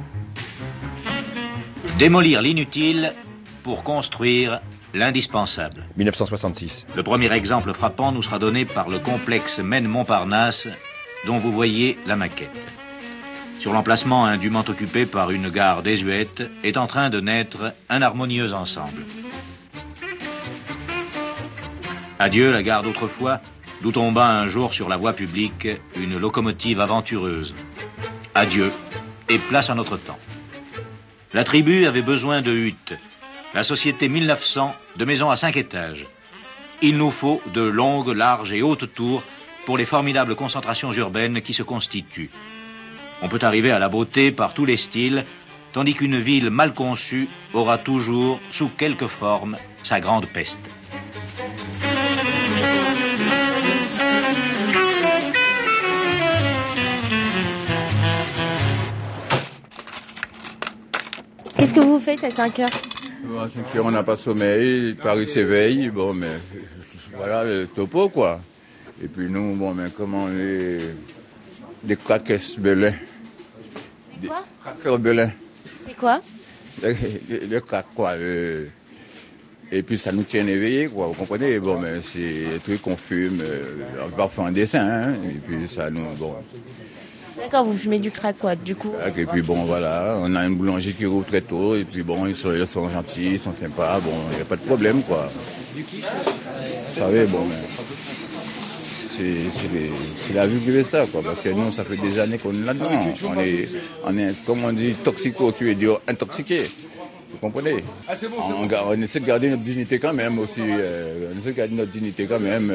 S8: Démolir l'inutile pour construire l'indispensable.
S9: 1966.
S8: Le premier exemple frappant nous sera donné par le complexe Maine-Montparnasse, dont vous voyez la maquette. Sur l'emplacement indûment occupé par une gare désuète, est en train de naître un harmonieux ensemble. Adieu la gare d'autrefois, d'où tomba un jour sur la voie publique une locomotive aventureuse. Adieu, et place à notre temps. La tribu avait besoin de huttes. La société 1900 de maisons à 5 étages. Il nous faut de longues, larges et hautes tours pour les formidables concentrations urbaines qui se constituent. On peut arriver à la beauté par tous les styles, tandis qu'une ville mal conçue aura toujours, sous quelque forme, sa grande peste.
S19: Qu'est-ce que vous faites à 5h?
S28: À 5h, on n'a pas sommeil, Paris s'éveille, bon, mais voilà le topo, quoi. Et puis nous, bon, mais comment des craqueurs belins.
S19: Des quoi?
S28: Craqueurs belins.
S19: C'est quoi?
S10: le crack, quoi. Et puis ça nous tient éveillés, quoi, vous comprenez? Bon, mais c'est des trucs qu'on fume, parfois en dessin, hein, et puis ça nous... Bon.
S19: D'accord, vous fumez du crack, quoi, du coup.
S10: Et puis bon, voilà, on a une boulangerie qui rouvre très tôt, et puis bon, ils sont gentils, ils sont sympas, bon, il n'y a pas de problème, quoi. Vous savez, bon, c'est la vie qui veut ça, quoi, parce que nous, ça fait des années qu'on est là-dedans. On est, comme on dit, toxico, qui veut dire intoxiqué. Vous comprenez? On essaie de garder notre dignité quand même aussi. On essaie de garder notre dignité quand même.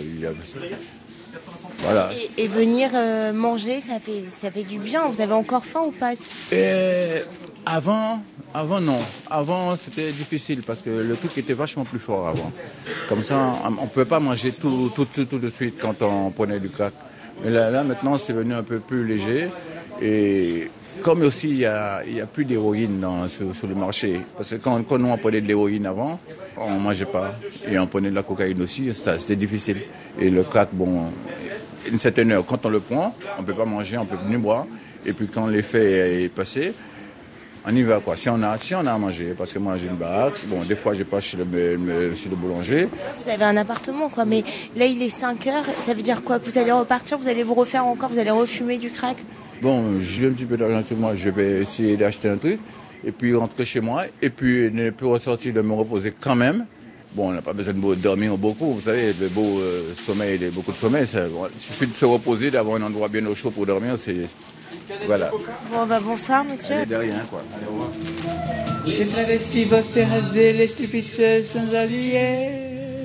S10: Voilà.
S19: Et venir manger, ça fait du bien. Vous avez encore faim ou pas?
S10: Avant non. Avant c'était difficile parce que le truc était vachement plus fort avant. Comme ça, on ne pouvait pas manger tout de suite quand on prenait du crack. Mais là maintenant c'est venu un peu plus léger. Et comme aussi il y a plus d'héroïne sur le marché, parce que quand nous on prenait de l'héroïne avant, on ne mangeait pas, et on prenait de la cocaïne aussi, ça c'était difficile. Et le crack, bon, une certaine heure, quand on le prend, on ne peut pas manger, on ne peut plus boire, et puis quand l'effet est passé, on y va, quoi. Si on a à manger, parce que moi j'ai une baraque, bon, des fois je passe chez le boulanger.
S19: Vous avez un appartement, quoi, mais là il est 5 heures, ça veut dire quoi? Que vous allez repartir, vous allez vous refaire encore, vous allez refumer du crack?
S10: Bon, j'ai un petit peu d'argent sur moi, je vais essayer d'acheter un truc, et puis rentrer chez moi, et puis ne plus ressortir de me reposer quand même. Bon, on n'a pas besoin de dormir beaucoup, vous savez, le beau sommeil, beaucoup de sommeil, il suffit de se reposer, d'avoir un endroit bien au chaud pour dormir, voilà.
S19: Bon, bah bonsoir, monsieur.
S10: Allez, de rien, quoi. Allez, au revoir.
S11: Les travestis, bossés, rasés, les stupides sans alliés.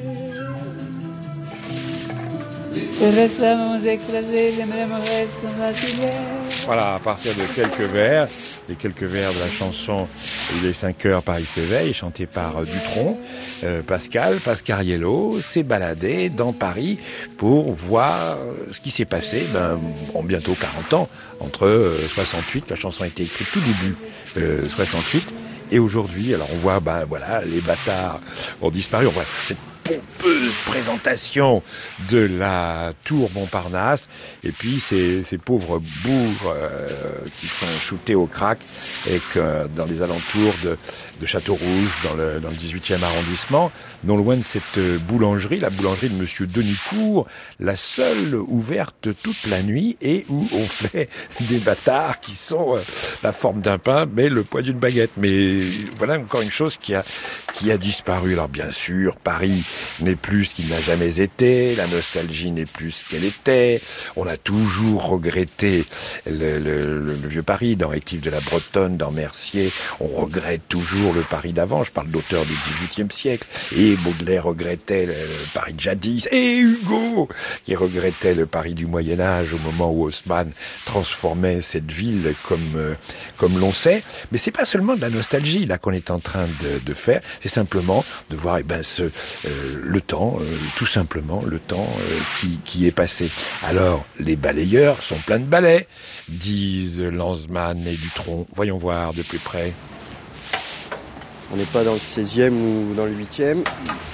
S11: Récemment écrasés, les mêmes restes sans atelier.
S28: Voilà, à partir de quelques vers, les quelques vers de la chanson Il est 5 heures, Paris s'éveille, chantée par Dutronc, Pascariello s'est baladé dans Paris pour voir ce qui s'est passé en bientôt 40 ans, entre 68, la chanson a été écrite tout début 68, et aujourd'hui, alors on voit, voilà, les bâtards ont disparu, on voit cette pompeuse présentation de la tour Montparnasse, et puis ces pauvres bourgs qui sont shootés au crack, et que dans les alentours de Château-Rouge, dans le 18e arrondissement, non loin de cette boulangerie, la boulangerie de Monsieur Denicourt, la seule ouverte toute la nuit, et où on fait des bâtards qui sont la forme d'un pain, mais le poids d'une baguette. Mais voilà encore une chose qui a disparu. Alors bien sûr, Paris n'est plus ce qu'il n'a jamais été, la nostalgie n'est plus ce qu'elle était, on a toujours regretté le vieux Paris, dans Rétif de la Bretonne, dans Mercier, on regrette toujours le Paris d'avant, je parle d'auteurs du XVIIIe siècle, et Baudelaire regrettait le Paris de jadis, et Hugo qui regrettait le Paris du Moyen-Âge au moment où Haussmann transformait cette ville comme l'on sait, mais c'est pas seulement de la nostalgie là qu'on est en train de faire, c'est simplement de voir le temps, tout simplement le temps qui est passé. Alors, les balayeurs sont pleins de balais, disent Lanzmann et Dutronc. Voyons voir de plus près.
S12: On n'est pas dans le 16e ou dans le 8e.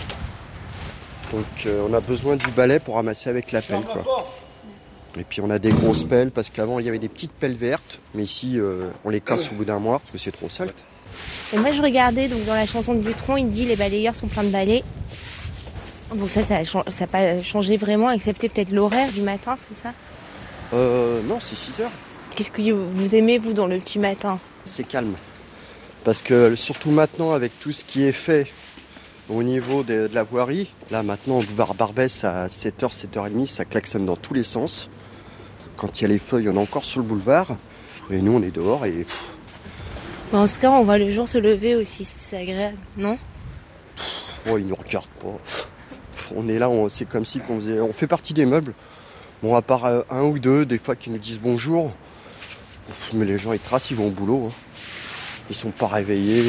S12: Donc on a besoin du balai pour ramasser avec la pelle, quoi. Et puis on a des grosses pelles, parce qu'avant il y avait des petites pelles vertes, mais ici on les casse au bout d'un mois, parce que c'est trop sale.
S19: Et moi je regardais, donc dans la chanson de Dutronc, il dit les balayeurs sont pleins de balais. Donc ça n'a pas changé vraiment, excepté peut-être l'horaire du matin, c'est ça?
S12: Non, c'est 6 heures.
S19: Qu'est-ce que vous aimez, vous, dans le petit matin?
S12: C'est calme. Parce que surtout maintenant, avec tout ce qui est fait au niveau de la voirie, là maintenant, au boulevard Barbès, à 7h, 7h30, ça klaxonne dans tous les sens. Quand il y a les feuilles, on est encore sur le boulevard. Et nous, on est dehors et...
S19: En tout cas, on voit le jour se lever aussi, c'est agréable, non?
S12: Oh, ils nous regardent pas. On est là, c'est comme si on fait partie des meubles. Bon, à part un ou deux, des fois, qui nous disent bonjour. Mais les gens, ils tracent, ils vont au boulot. Hein. Ils sont pas réveillés.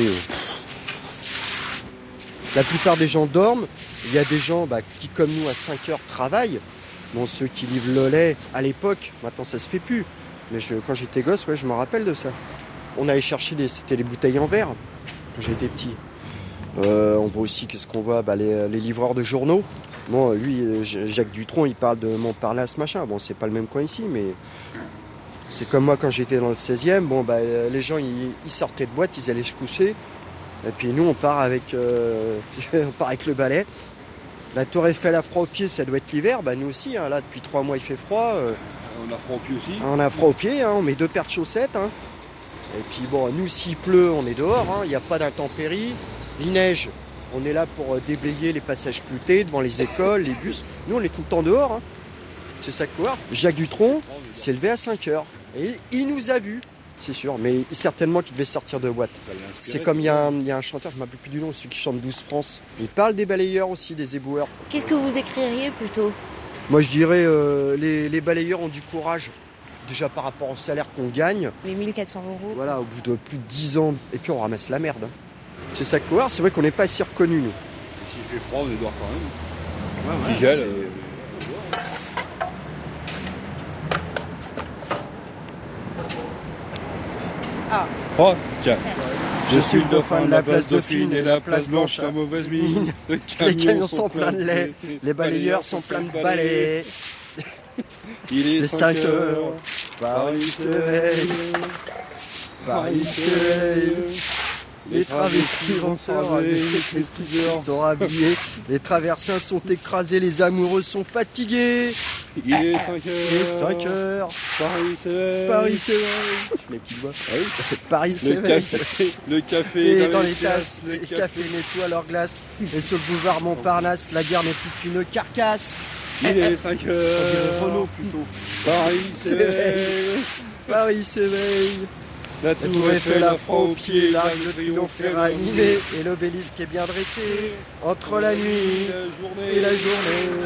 S12: La plupart des gens dorment. Il y a des gens qui, comme nous, à 5 heures, travaillent. Bon, ceux qui livrent le lait, à l'époque, maintenant, ça se fait plus. Mais quand j'étais gosse, je me rappelle de ça. On allait chercher c'était les bouteilles en verre, quand j'étais petit. On voit aussi, qu'est-ce qu'on voit, les livreurs de journaux. Bon, lui, Jacques Dutronc, il parle de Montparnasse, machin. Bon, c'est pas le même coin ici, mais C'est comme moi quand j'étais dans le 16e, bon, bah, les gens ils sortaient de boîte, ils allaient se coucher. Et puis nous on part avec le balai. La Tour Eiffel a froid aux pieds, ça doit être l'hiver. Bah, nous aussi, hein, là depuis 3 mois il fait froid.
S2: On a froid aux pieds aussi.
S12: On a froid aux pieds, hein, on met 2 paires de chaussettes. Hein. Et puis bon, nous s'il pleut, on est dehors, il n'y a pas d'intempéries. Il neige, on est là pour déblayer les passages cloutés devant les écoles, les bus. Nous on est tout le temps dehors. Hein. C'est ça qu'il faut voir. Jacques Dutronc s'est levé à 5h. Et il nous a vus, c'est sûr, mais certainement qu'il devait sortir de boîte. C'est comme il y a un chanteur, je ne me rappelle plus du nom, celui qui chante 12 France. Il parle des balayeurs aussi, des éboueurs.
S19: Qu'est-ce que vous écririez plutôt?
S12: Moi je dirais les balayeurs ont du courage. Déjà par rapport au salaire qu'on gagne.
S19: Les 1400 €.
S12: Voilà, au bout de plus de 10 ans. Et puis on ramasse la merde. C'est ça qu'il faut voir, c'est vrai qu'on n'est pas si reconnus nous.
S2: S'il fait froid, on est dehors quand même.
S12: Ouais,
S2: Petit gel.
S19: Ah.
S2: Oh, tiens.
S12: Je suis le dauphin de la place Dauphine
S2: et la place Blanche à mauvaise mine.
S12: Les camions sont pleins de lait, les balayeurs sont pleins de balais.
S2: Il est
S12: 5 heures, Paris s'éveille, Paris s'éveille. Les travestis vont se raser, les strippers sont habillés, les traversins sont écrasés, les amoureux sont fatigués.
S2: Il est 5 heures.
S12: Il est 5 heures.
S2: Paris s'éveille.
S12: Paris s'éveille. Les petites voix. Paris s'éveille.
S2: Le café
S12: dans les tasses. Les cafés nettoient leur glace. Et sur le boulevard Montparnasse, la guerre n'est plus qu'une carcasse.
S2: Il est 5 heures.
S12: Renault plutôt.
S2: Paris s'éveille.
S12: Paris s'éveille.
S2: La tour Eiffel a froid aux pieds,
S12: l'arc de triomphe est ranimé, et l'obélisque est bien dressé, entre la nuit et la journée.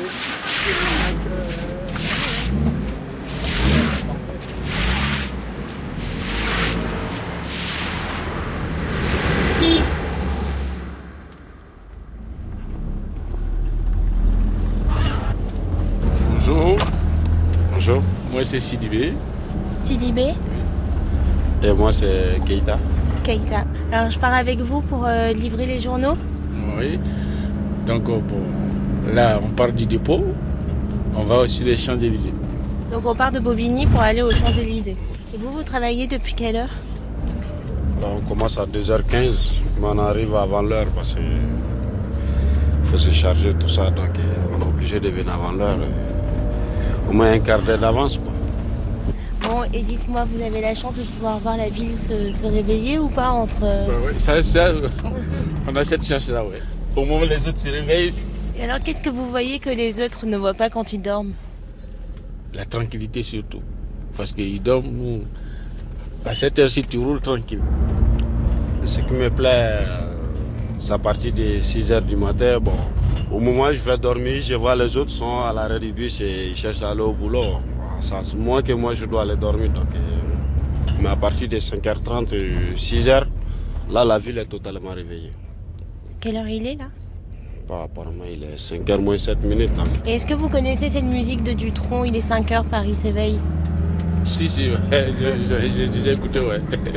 S25: Bonjour. Bonjour. Moi c'est Sidibé.
S19: Sidibé.
S27: Et moi, c'est Keïta.
S19: Keïta. Alors, je pars avec vous pour livrer les journaux.
S25: Oui. Donc, là, on part du dépôt. On va aussi les Champs-Élysées.
S19: Donc, on part de Bobigny pour aller aux Champs-Élysées. Et vous travaillez depuis quelle heure?
S27: On commence à 2h15, mais on arrive avant l'heure parce qu'il faut se charger tout ça. Donc, on est obligé de venir avant l'heure. Au moins un quart d'heure d'avance, quoi.
S19: Bon, et dites-moi, vous avez la chance de pouvoir voir la ville se réveiller ou pas entre...
S25: Oui, ça, on a cette chance-là, oui. Au moment où les autres se réveillent...
S19: Et alors, qu'est-ce que vous voyez que les autres ne voient pas quand ils dorment?
S25: La tranquillité surtout. Parce qu'ils dorment, nous... À cette heure-ci, tu roules tranquille.
S27: Ce qui me plaît, c'est à partir de 6h du matin, bon... Au moment où je vais dormir, je vois les autres sont à l'arrêt du bus et ils cherchent à aller au boulot. C'est moins que moi je dois aller dormir. Donc, mais à partir de 5h30, 6h, là la ville est totalement réveillée.
S19: Quelle heure il est là?
S27: Apparemment il est 5h moins 7 minutes. Donc.
S19: Et est-ce que vous connaissez cette musique de Dutronc, il est 5h, Paris s'éveille?
S25: Si, j'ai déjà écouté, ouais.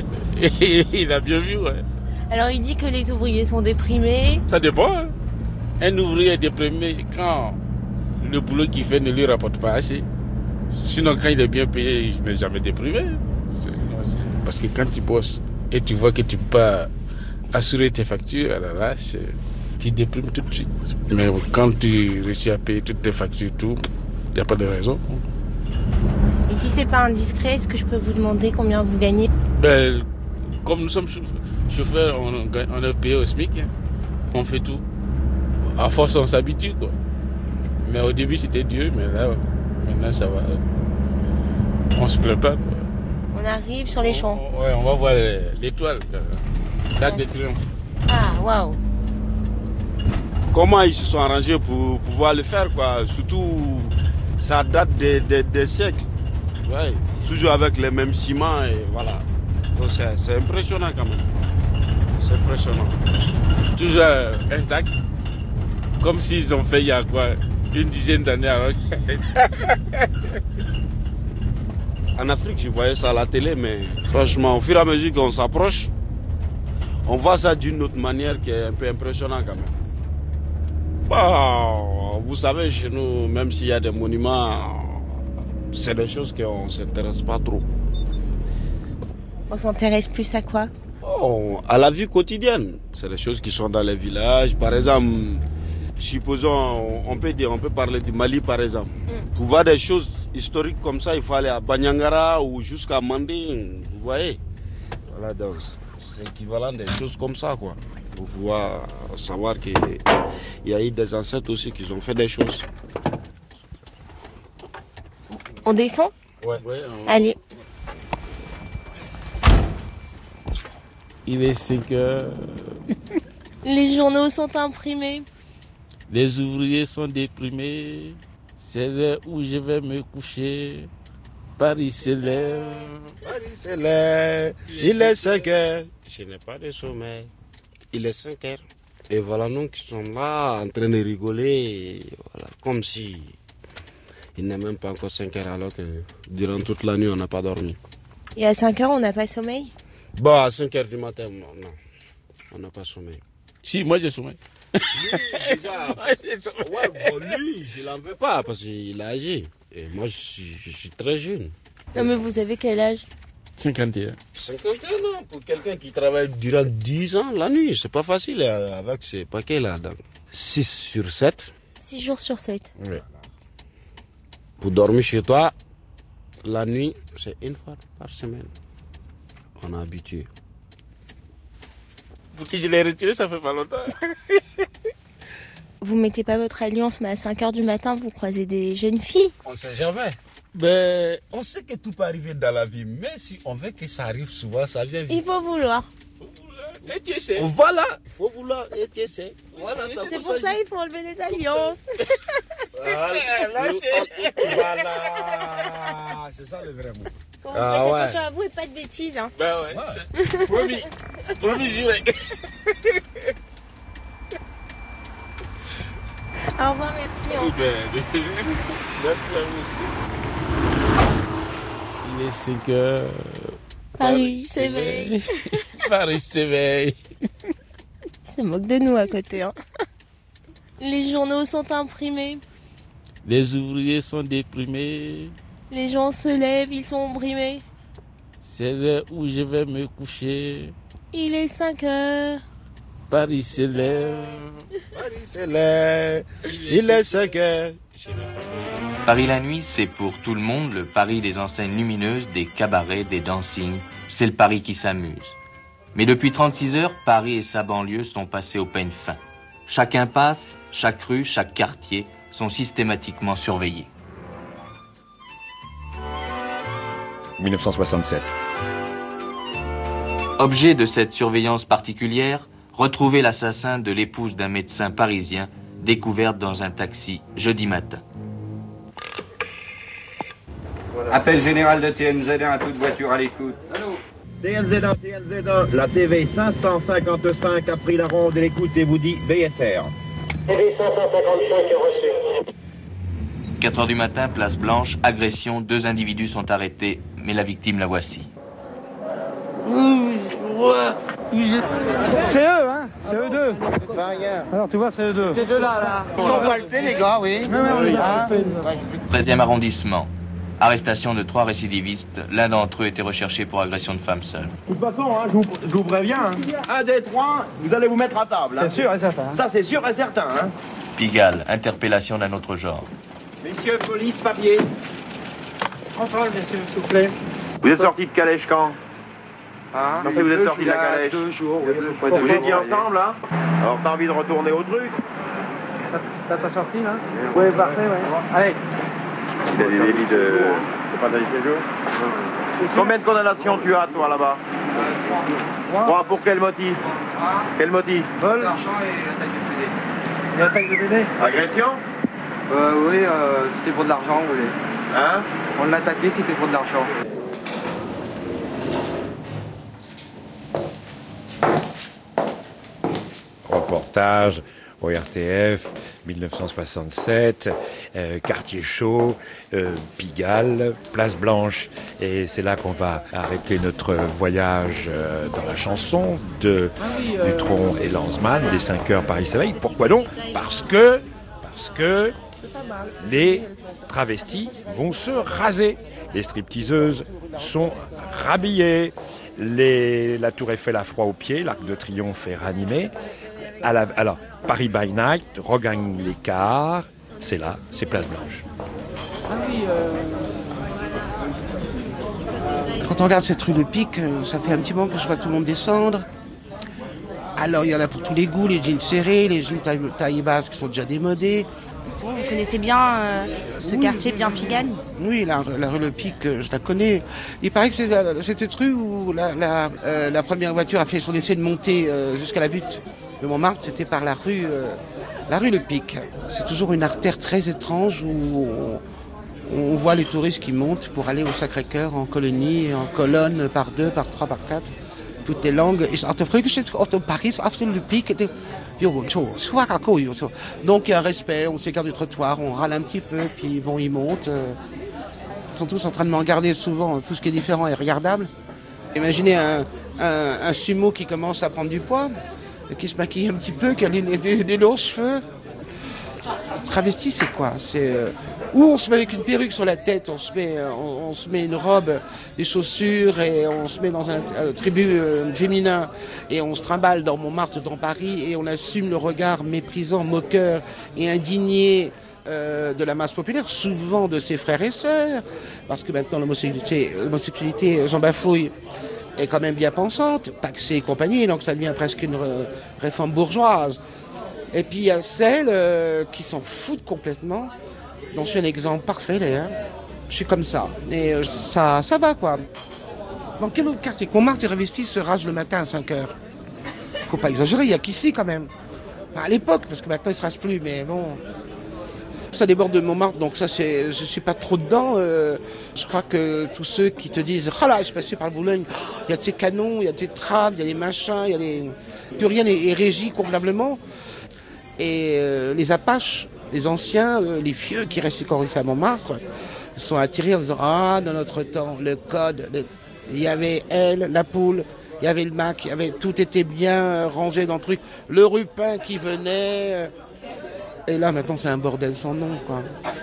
S25: Il a bien vu, ouais.
S19: Alors il dit que les ouvriers sont déprimés.
S25: Ça dépend, hein. Un ouvrier est déprimé quand le boulot qu'il fait ne lui rapporte pas assez. Sinon, quand il est bien payé, il n'est jamais déprimé. Parce que quand tu bosses et tu vois que tu peux pas assurer tes factures, alors là, tu déprimes tout de suite. Mais quand tu réussis à payer toutes tes factures, tout, il n'y a pas de raison.
S19: Et si c'est pas indiscret, est-ce que je peux vous demander combien vous gagnez?
S25: Ben, comme nous sommes chauffeurs, on est payé au SMIC. Hein. On fait tout. À force, on s'habitue, quoi. Mais au début, c'était dur, mais là, maintenant, ça va. On se plaint pas, quoi.
S19: On arrive sur les champs.
S25: Ouais, on va voir l'étoile, l'Arc de Triomphe.
S19: Ah, waouh.
S27: Comment ils se sont arrangés pour pouvoir le faire, quoi. Surtout, ça date des siècles. Ouais, toujours avec les mêmes ciments, et voilà. Donc, c'est impressionnant, quand même. C'est impressionnant.
S25: Toujours intact. Comme s'ils ont fait il y a quoi, une dizaine d'années alors.
S27: En Afrique, je voyais ça à la télé, mais franchement, au fur et à mesure qu'on s'approche, on voit ça d'une autre manière qui est un peu impressionnant quand même. Bon, vous savez, chez nous, même s'il y a des monuments, c'est des choses qu'on ne s'intéresse pas trop.
S19: On s'intéresse plus à quoi?
S13: À la vie quotidienne. C'est des choses qui sont dans les villages. Par exemple, supposons, on peut parler du Mali par exemple. Pour voir des choses historiques comme ça, il faut aller à Banyangara ou jusqu'à Manding, vous voyez. Voilà, donc c'est équivalent des choses comme ça, quoi. Pour pouvoir savoir qu'il y a eu des ancêtres aussi qui ont fait des choses.
S19: On descend?
S13: Ouais.
S19: Allez.
S25: Il est 5 heures.
S19: Les journaux sont imprimés.
S25: Les ouvriers sont déprimés. C'est l'heure où je vais me coucher. Paris se lève.
S13: Paris se lève. Il est 5 heures. Je n'ai pas de sommeil. Il est 5 heures. Et voilà nous qui sommes là en train de rigoler. Voilà, comme si il n'est même pas encore 5 heures alors que durant toute la nuit on n'a pas dormi.
S19: Et à 5 heures on n'a pas sommeil?
S13: Bah à 5 heures du matin, non. On n'a pas sommeil.
S25: Si, moi j'ai sommeil.
S13: Lui, déjà, lui, je l'en veux pas parce qu'il a âgé. Et moi, je suis très jeune.
S19: Non, mais vous avez quel âge?
S25: 51.
S13: 51 ans, pour quelqu'un qui travaille durant 10 ans la nuit, c'est pas facile avec ces paquets-là. 6 sur 7.
S19: 6 jours sur 7.
S13: Oui. Pour dormir chez toi, la nuit, c'est une fois par semaine. On est habitué.
S25: Pour qui je l'ai retiré, ça fait pas longtemps.
S19: Vous mettez pas votre alliance, mais à 5 heures du matin, vous croisez des jeunes filles.
S13: On sait jamais.
S25: Ben,
S13: on sait que tout peut arriver dans la vie, mais si on veut que ça arrive souvent, ça vient vite.
S19: Il faut vouloir.
S25: Et tu sais.
S13: Voilà, il faut vouloir et tu sais. Voilà,
S19: c'est pour ça qu'il faut enlever les alliances.
S13: Voilà, c'est ça le vrai mot.
S19: Bon, faites attention à vous et pas de bêtises. Hein.
S25: Ben ouais. Promis. Promis, juré.
S19: Au revoir, merci.
S25: Merci à vous. Il est 5 heures.
S19: Paris s'éveille.
S25: Paris s'éveille.
S19: Il se moque de nous à côté. Hein. Les journaux sont imprimés.
S25: Les ouvriers sont déprimés.
S19: Les gens se lèvent, ils sont brimés.
S25: C'est l'heure où je vais me coucher.
S19: Il est 5 heures.
S25: Paris se lève.
S13: Paris se lève. Il est 5 heures.
S3: Paris la nuit, c'est pour tout le monde le Paris des enseignes lumineuses, des cabarets, des dancings. C'est le Paris qui s'amuse. Mais depuis 36 heures, Paris et sa banlieue sont passés au peigne fin. Chaque impasse, chaque rue, chaque quartier sont systématiquement surveillés.
S28: 1967.
S3: Objet de cette surveillance particulière, retrouver l'assassin de l'épouse d'un médecin parisien découverte dans un taxi jeudi matin.
S15: Appel général de TNZ1 à toute voiture à l'écoute.
S16: TNZ1, TNZ1, la TV 555 a pris la ronde et l'écoute et vous dit BSR.
S17: TV 555 est reçu.
S3: 4 heures du matin, place Blanche, agression, 2 individus sont arrêtés, mais la victime la voici.
S18: C'est eux, hein. C'est eux deux. Alors tu vois, c'est eux deux.
S17: Ces deux-là, là.
S18: Ils sont valtés, les gars, oui.
S3: 13e arrondissement. Arrestation de 3 récidivistes. L'un d'entre eux était recherché pour agression de femme seule.
S16: De toute façon, hein, je vous préviens, hein. Un des 3, vous allez vous mettre à table. Hein.
S18: C'est sûr et certain. Hein.
S16: Ça, c'est sûr et certain. Hein.
S3: Pigalle, interpellation d'un autre genre.
S16: Messieurs, police, papier.
S18: Contrôle, messieurs, s'il vous plaît.
S16: Vous êtes sortis de Calèche quand? Quand c'est que vous êtes sortis de la Calèche?
S17: 2 jours.
S16: Vous étiez ensemble, là? Alors t'as envie de retourner au truc?
S18: T'as pas sorti, là? Oui, parfait, oui. Allez.
S16: Il a des délits de partage de séjour. Combien de condamnations tu as, toi, là-bas? 3. Pour quel motif? Quel motif?
S18: Vol. L'argent et l'attaque de PD. L'attaque de PD?
S16: Agression?
S18: Oui, c'était pour de l'argent, vous voulez.
S16: Hein?
S18: On l'a attaqué, c'était pour de l'argent.
S9: Reportage au RTF, 1967, quartier chaud, Pigalle, place Blanche. Et c'est là qu'on va arrêter notre voyage dans la chanson de Dutronc et Lanzmann, les 5 heures Paris s'éveille. Pourquoi donc? Parce que les travestis vont se raser. Les stripteaseuses sont rhabillées.
S28: La Tour Eiffel à froid aux pieds, l'Arc de Triomphe est ranimé. Alors, Paris by Night, Rogagne-les-Cars, c'est là, c'est Place Blanche.
S7: Ah oui, quand on regarde cette rue de Pic, ça fait un petit moment que je vois tout le monde descendre. Alors il y en a pour tous les goûts, les jeans serrés, les jeans taille basse qui sont déjà démodés.
S19: Bon, vous connaissez bien ce quartier bien Pigalle?
S7: Oui, la rue Le Pic, je la connais. Il paraît que c'est cette rue où la première voiture a fait son essai de monter jusqu'à la butte de Montmartre, c'était par la rue Le Pic. C'est toujours une artère très étrange où on voit les touristes qui montent pour aller au Sacré-Cœur en colonie, en colonne, par 2, par 3, par 4. Toutes les langues. Paris, Le Pic. Donc il y a un respect, on s'écarte du trottoir, on râle un petit peu, puis bon, ils montent. Ils sont tous en train de me regarder souvent, tout ce qui est différent est regardable. Imaginez un sumo qui commence à prendre du poids, qui se maquille un petit peu, qui a des longs cheveux. Travesti, c'est quoi? C'est où on se met avec une perruque sur la tête, on se met une robe, des chaussures et on se met dans un tribut féminin et on se trimballe dans Montmartre, dans Paris et on assume le regard méprisant, moqueur et indigné de la masse populaire, souvent de ses frères et sœurs, parce que maintenant l'homosexualité, j'en bafouille, est quand même bien pensante, Paxé et compagnie, donc ça devient presque une réforme bourgeoise. Et puis il y a celles qui s'en foutent complètement, dont je suis un exemple parfait d'ailleurs. Je suis comme ça. Et ça va quoi. Dans quel autre quartier? Montmartre et Revesti se rasent le matin à 5h. Faut pas exagérer, il n'y a qu'ici quand même. Enfin, à l'époque, parce que maintenant ils ne se rasent plus, mais bon. Ça déborde de Montmartre, donc ça je suis pas trop dedans. Je crois que tous ceux qui te disent « Ah là, je suis passé par le Boulogne, il y a de ces canons, il y a des traves, il y a des machins, il y a des... » Plus rien n'est régi convenablement. Et les Apaches, les anciens, les vieux qui restent encore ici à Montmartre, sont attirés en disant « Ah, dans notre temps, le code, il y avait elle, la poule, il y avait le Mac, tout était bien rangé dans le truc, le Rupin qui venait... » Et là, maintenant, c'est un bordel sans nom, quoi.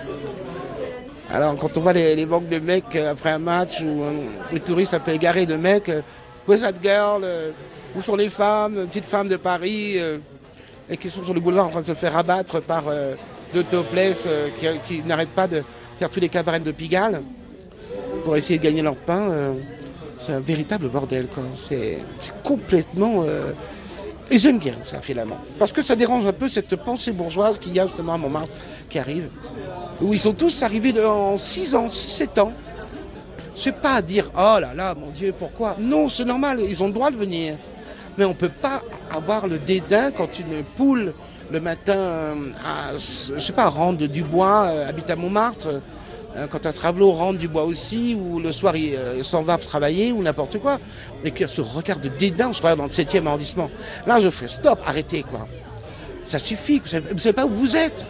S7: Alors, quand on voit les banques de mecs après un match, où les touristes un peu égarés de mecs, where's that girl? Où sont les femmes, petites femmes de Paris, et qui sont sur le boulevard en train de se faire abattre par deux topless qui n'arrêtent pas de faire tous les cabarets de Pigalle pour essayer de gagner leur pain. C'est un véritable bordel, quoi. C'est complètement... Et j'aime bien ça, finalement. Parce que ça dérange un peu cette pensée bourgeoise qu'il y a justement à Montmartre qui arrive. Où ils sont tous arrivés en 6 ans, 7 ans. C'est pas à dire « Oh là là, mon Dieu, pourquoi ?» Non, c'est normal, ils ont le droit de venir. Mais on ne peut pas avoir le dédain quand une poule, le matin, rentre du bois, habite à Montmartre, quand un travelot rentre du bois aussi, ou le soir il s'en va pour travailler, ou n'importe quoi, et qu'il y a ce regard de dédain, on se regarde dans le 7e arrondissement. Là, je fais stop, arrêtez, quoi. Ça suffit, vous ne savez pas où vous êtes.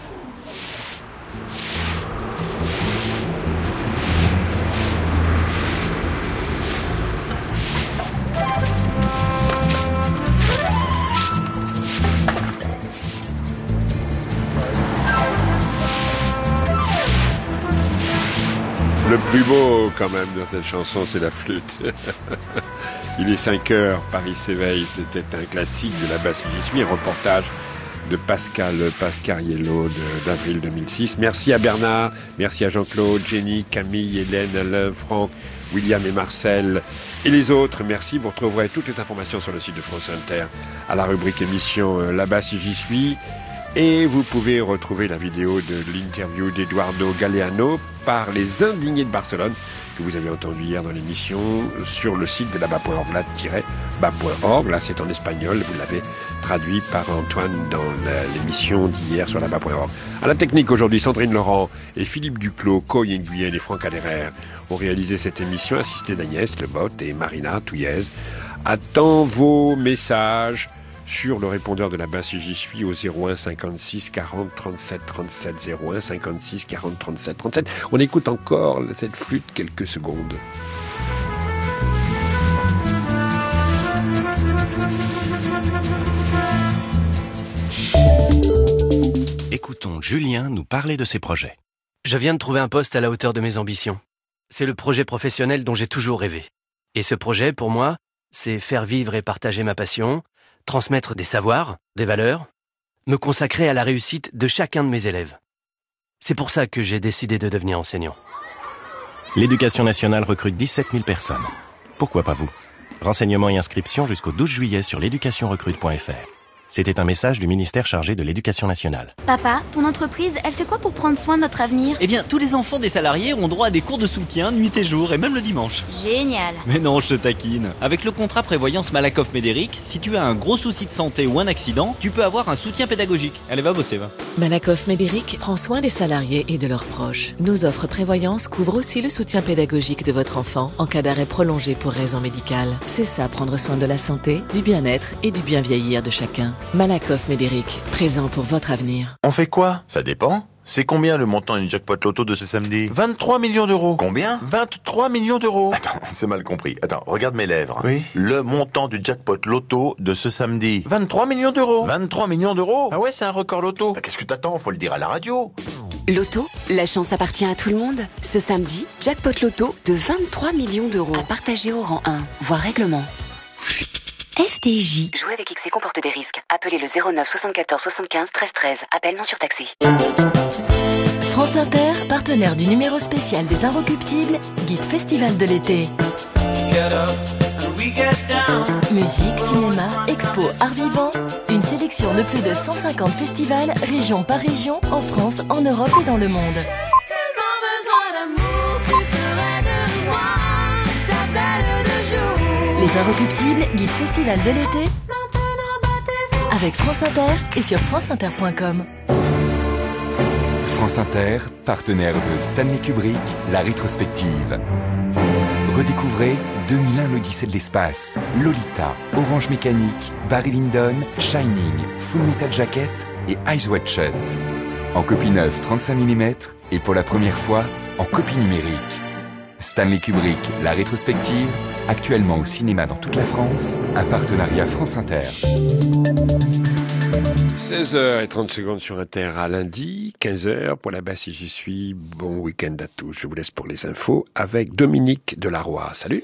S9: Le plus beau, quand même, dans cette chanson, c'est la flûte. Il est 5h, Paris s'éveille. C'était un classique de la basse j'y suis, un reportage de Pascal Pascariello d'avril 2006. Merci à Bernard, merci à Jean-Claude, Jenny, Camille, Hélène, Alain, Franck, William et Marcel et les autres. Merci, vous retrouverez toutes les informations sur le site de France Inter à la rubrique émission La basse j'y suis. Et vous pouvez retrouver la vidéo de l'interview d'Eduardo Galeano par les Indignés de Barcelone que vous avez entendu hier dans l'émission sur le site de là-bas.org, là-bas.org. Là, c'est en espagnol. Vous l'avez traduit par Antoine dans l'émission d'hier sur là-bas.org. À la technique aujourd'hui, Sandrine Laurent et Philippe Duclos, Coy Nguyen et Franck Aderer ont réalisé cette émission, assistés d'Agnès Lebot et Marina Touillez. Attends vos messages sur le répondeur de la basse j'y suis au 01 56 40 37 37 01 56 40 37 37. On écoute encore cette flûte quelques secondes.
S1: Écoutons Julien nous parler de ses projets.
S4: Je viens de trouver un poste à la hauteur de mes ambitions. C'est le projet professionnel dont j'ai toujours rêvé. Et ce projet, pour moi, c'est faire vivre et partager ma passion, transmettre des savoirs, des valeurs, me consacrer à la réussite de chacun de mes élèves. C'est pour ça que j'ai décidé de devenir enseignant.
S1: L'Éducation nationale recrute 17 000 personnes. Pourquoi pas vous? Renseignements et inscriptions jusqu'au 12 juillet sur l'éducationrecrute.fr. C'était un message du ministère chargé de l'Éducation nationale.
S5: Papa, ton entreprise, elle fait quoi pour prendre soin de notre avenir?
S20: Eh bien, tous les enfants des salariés ont droit à des cours de soutien nuit et jour, et même le dimanche.
S5: Génial.
S20: Mais non, je te taquine. Avec le contrat prévoyance Malakoff-Médéric, si tu as un gros souci de santé ou un accident, tu peux avoir un soutien pédagogique. Allez, va bosser, va.
S21: Malakoff-Médéric prend soin des salariés et de leurs proches. Nos offres prévoyance couvrent aussi le soutien pédagogique de votre enfant en cas d'arrêt prolongé pour raison médicale. C'est ça, prendre soin de la santé, du bien-être et du bien vieillir de chacun. Malakoff-Médéric, présent pour votre avenir.
S22: On fait quoi? Ça dépend. C'est combien le montant du jackpot loto de ce samedi? 23 millions d'euros. Combien? 23 millions d'euros. Attends, c'est mal compris. Attends, regarde mes lèvres. Oui. Le montant du jackpot loto de ce samedi. 23 millions d'euros. 23 millions d'euros? Ah ouais, c'est un record loto. Bah, qu'est-ce que t'attends? Faut le dire à la radio.
S23: Loto, la chance appartient à tout le monde. Ce samedi, jackpot loto de 23 millions d'euros. À partager au rang 1. Voir règlement. FDJ. Jouer avec XC comporte des risques. Appelez le 09 74 75 13 13. Appel non surtaxé.
S24: France Inter, partenaire du numéro spécial des Inrecuptibles, guide festival de l'été. Musique, cinéma, expo, art vivant. Une sélection de plus de 150 festivals, région par région, en France, en Europe et dans le monde. Les Inrecuptibles, guide festival de l'été, avec France Inter et sur franceinter.com.
S26: France Inter, partenaire de Stanley Kubrick, la rétrospective. Redécouvrez 2001 l'Odyssée de l'espace, Lolita, Orange Mécanique, Barry Lyndon, Shining, Full Metal Jacket et Eyes Wide Shut. En copie neuve 35 mm et pour la première fois, en copie numérique. Stanley Kubrick, la rétrospective, actuellement au cinéma dans toute la France, un partenariat France Inter.
S9: 16h30 sur Inter à lundi, 15h pour la basse si j'y suis. Bon week-end à tous. Je vous laisse pour les infos avec Dominique Delarroy. Salut.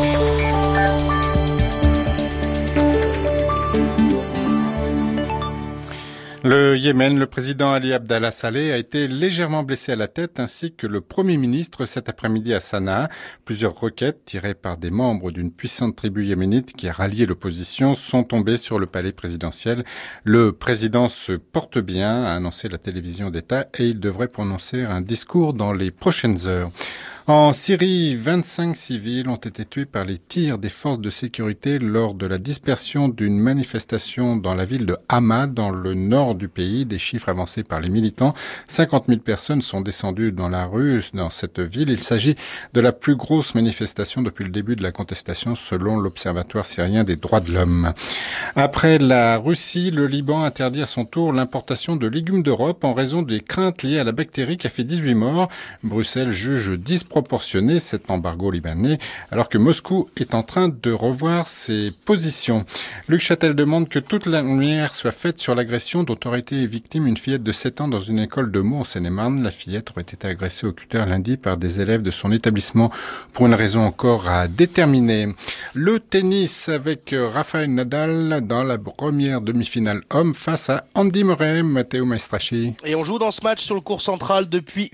S29: Le Yémen, le président Ali Abdallah Saleh a été légèrement blessé à la tête ainsi que le Premier ministre cet après-midi à Sanaa. Plusieurs roquettes tirées par des membres d'une puissante tribu yéménite qui a rallié l'opposition sont tombées sur le palais présidentiel. Le président se porte bien, a annoncé la télévision d'État, et il devrait prononcer un discours dans les prochaines heures. En Syrie, 25 civils ont été tués par les tirs des forces de sécurité lors de la dispersion d'une manifestation dans la ville de Hama, dans le nord du pays. Des chiffres avancés par les militants. 50 000 personnes sont descendues dans la rue dans cette ville. Il s'agit de la plus grosse manifestation depuis le début de la contestation, selon l'Observatoire syrien des droits de l'homme. Après la Russie, le Liban interdit à son tour l'importation de légumes d'Europe en raison des craintes liées à la bactérie qui a fait 18 morts. Bruxelles juge disproportionné cet embargo libanais, alors que Moscou est en train de revoir ses positions. Luc Châtel demande que toute la lumière soit faite sur l'agression dont aurait été victime une fillette de 7 ans dans une école de Meaux en Seine-et-Marne. La fillette aurait été agressée au cutter lundi par des élèves de son établissement pour une raison encore à déterminer. Le tennis avec Rafael Nadal dans la première demi-finale homme face à Andy Murray, Matteo Maestracchi.
S30: Et on joue dans ce match sur le court central depuis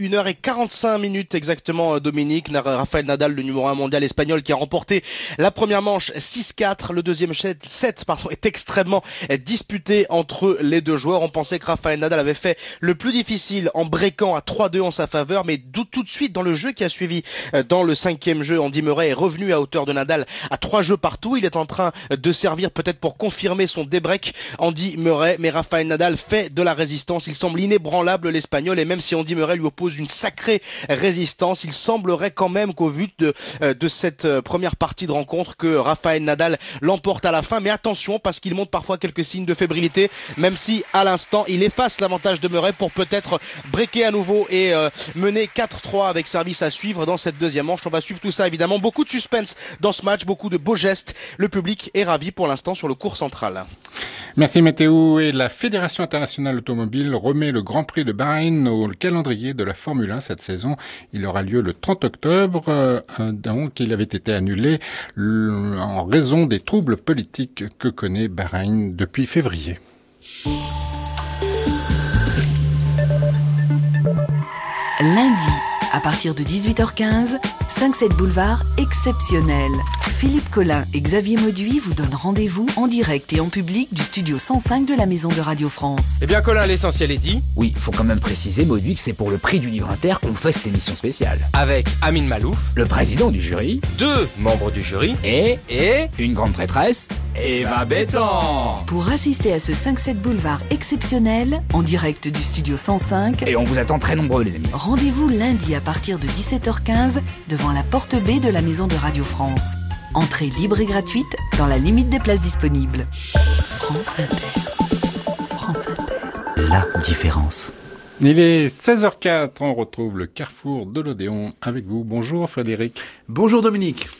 S30: 1h45 exactement, Dominique. Rafael Nadal, le numéro 1 mondial espagnol, qui a remporté la première manche 6-4. Le deuxième set est extrêmement disputé entre les deux joueurs. On pensait que Rafael Nadal avait fait le plus difficile en breakant à 3-2 en sa faveur, mais tout de suite dans le jeu qui a suivi, dans le cinquième jeu, Andy Murray est revenu à hauteur de Nadal à 3 jeux partout. Il est en train de servir peut-être pour confirmer son débreak, Andy Murray, mais Rafael Nadal fait de la résistance. Il semble inébranlable, l'Espagnol, et même si Andy Murray lui oppose une sacrée résistance, il semblerait quand même qu'au vu de cette première partie de rencontre, que Rafael Nadal l'emporte à la fin. Mais attention, parce qu'il montre parfois quelques signes de fébrilité, même si à l'instant il efface l'avantage de Murray pour peut-être breaker à nouveau et mener 4-3 avec service à suivre dans cette deuxième manche. On va suivre tout ça évidemment. Beaucoup de suspense dans ce match, beaucoup de beaux gestes. Le public est ravi pour l'instant sur le court central.
S29: Merci Météo. Et la Fédération internationale automobile remet le Grand Prix de Bahreïn au calendrier de la Formule 1 cette saison. Il aura lieu le 30 octobre. Donc il avait été annulé en raison des troubles politiques que connaît Bahreïn depuis février.
S24: Lundi, à partir de 18h15, 5-7 boulevard exceptionnel. Philippe Collin et Xavier Mauduit vous donnent rendez-vous en direct et en public du studio 105 de la Maison de Radio France.
S2: Eh bien Collin, l'essentiel est dit.
S6: Oui, faut quand même préciser, Mauduit, que c'est pour le prix du livre inter qu'on fait cette émission spéciale.
S2: Avec Amine Malouf,
S6: le président du jury,
S2: 2 membres du jury
S6: et une grande prêtresse, Eva Bétan.
S24: Pour assister à ce 5-7 boulevard exceptionnel, en direct du studio 105.
S6: Et on vous attend très nombreux les amis.
S24: Rendez-vous lundi à partir de 17h15 devant la porte B de la Maison de Radio France. Entrée libre et gratuite dans la limite des places disponibles. France Inter. France Inter.
S8: La différence.
S29: Il est 16h04, on retrouve le carrefour de l'Odéon avec vous. Bonjour Frédéric.
S10: Bonjour Dominique.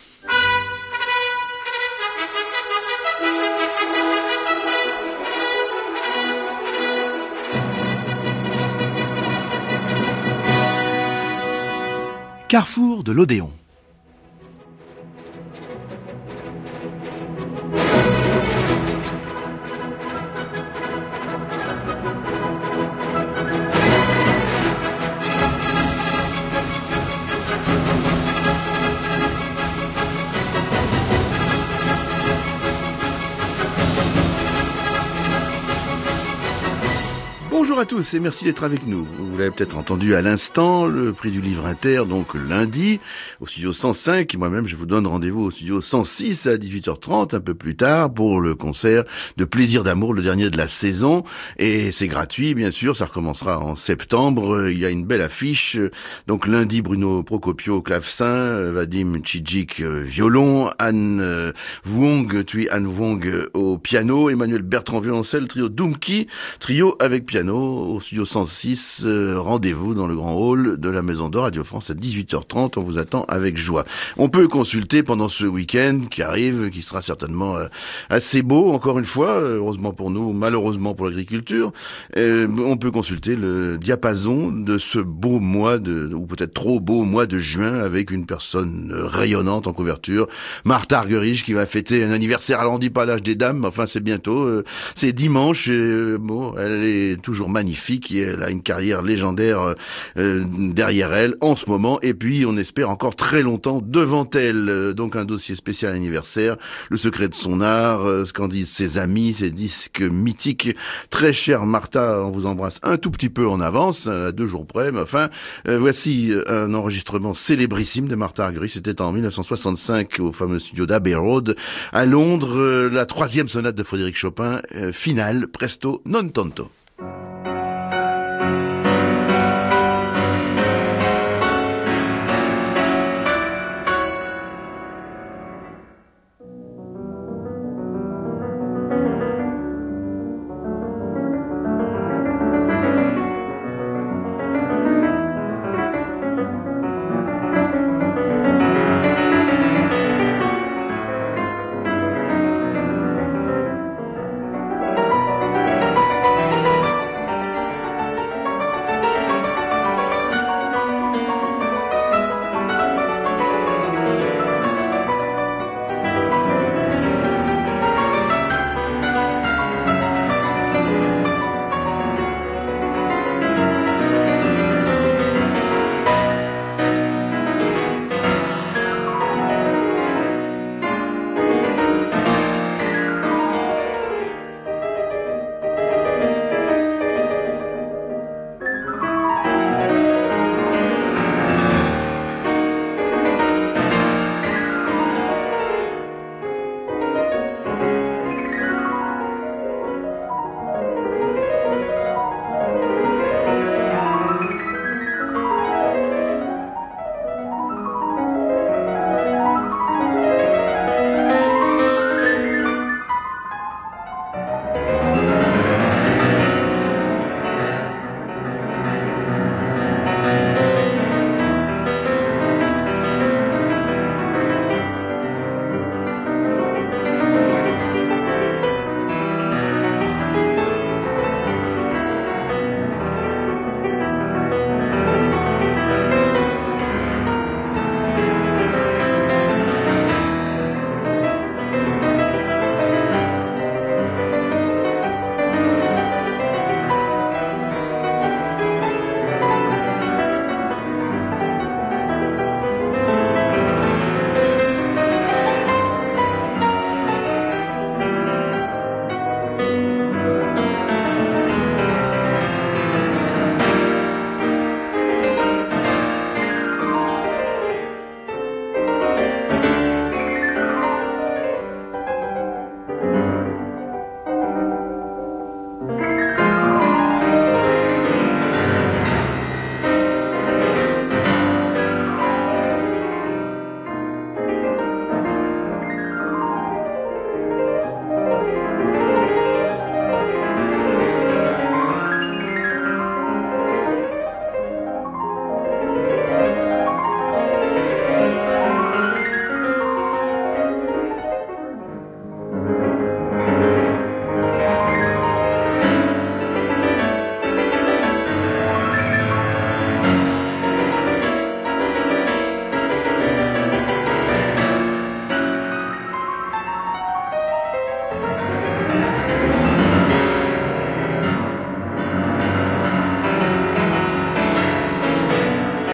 S10: Carrefour de l'Odéon. Bonjour à tous et merci d'être avec nous. Vous l'avez peut-être entendu à l'instant, le prix du livre inter, donc lundi, au studio 105, et moi-même je vous donne rendez-vous au studio 106 à 18h30, un peu plus tard, pour le concert de Plaisir d'amour, le dernier de la saison, et c'est gratuit bien sûr, ça recommencera en septembre, il y a une belle affiche, donc lundi Bruno Procopio clavecin, Vadim Tchidjik violon, Anne Wong au piano, Emmanuel Bertrand violoncelle, trio Doomki, trio avec piano, au studio 106, rendez-vous dans le grand hall de la Maison de Radio France à 18h30, on vous attend avec joie. On peut consulter pendant ce week-end qui arrive, qui sera certainement assez beau, encore une fois, heureusement pour nous, malheureusement pour l'agriculture, on peut consulter le diapason de ce beau mois, ou peut-être trop beau mois de juin, avec une personne rayonnante en couverture, Martha Argerich, qui va fêter un anniversaire, alors on dit pas l'âge des dames, enfin c'est bientôt, c'est dimanche, bon, elle est toujours magnifique, elle a une carrière légendaire derrière elle en ce moment, et puis on espère encore très longtemps devant elle. Donc un dossier spécial anniversaire, le secret de son art, ce qu'en disent ses amis, ses disques mythiques. Très chère Martha, on vous embrasse un tout petit peu en avance, à 2 jours près, mais enfin, voici un enregistrement célébrissime de Martha Argerich, c'était en 1965 au fameux studio d'Abbey Road à Londres, la 3e sonate de Frédéric Chopin, finale, presto non tanto.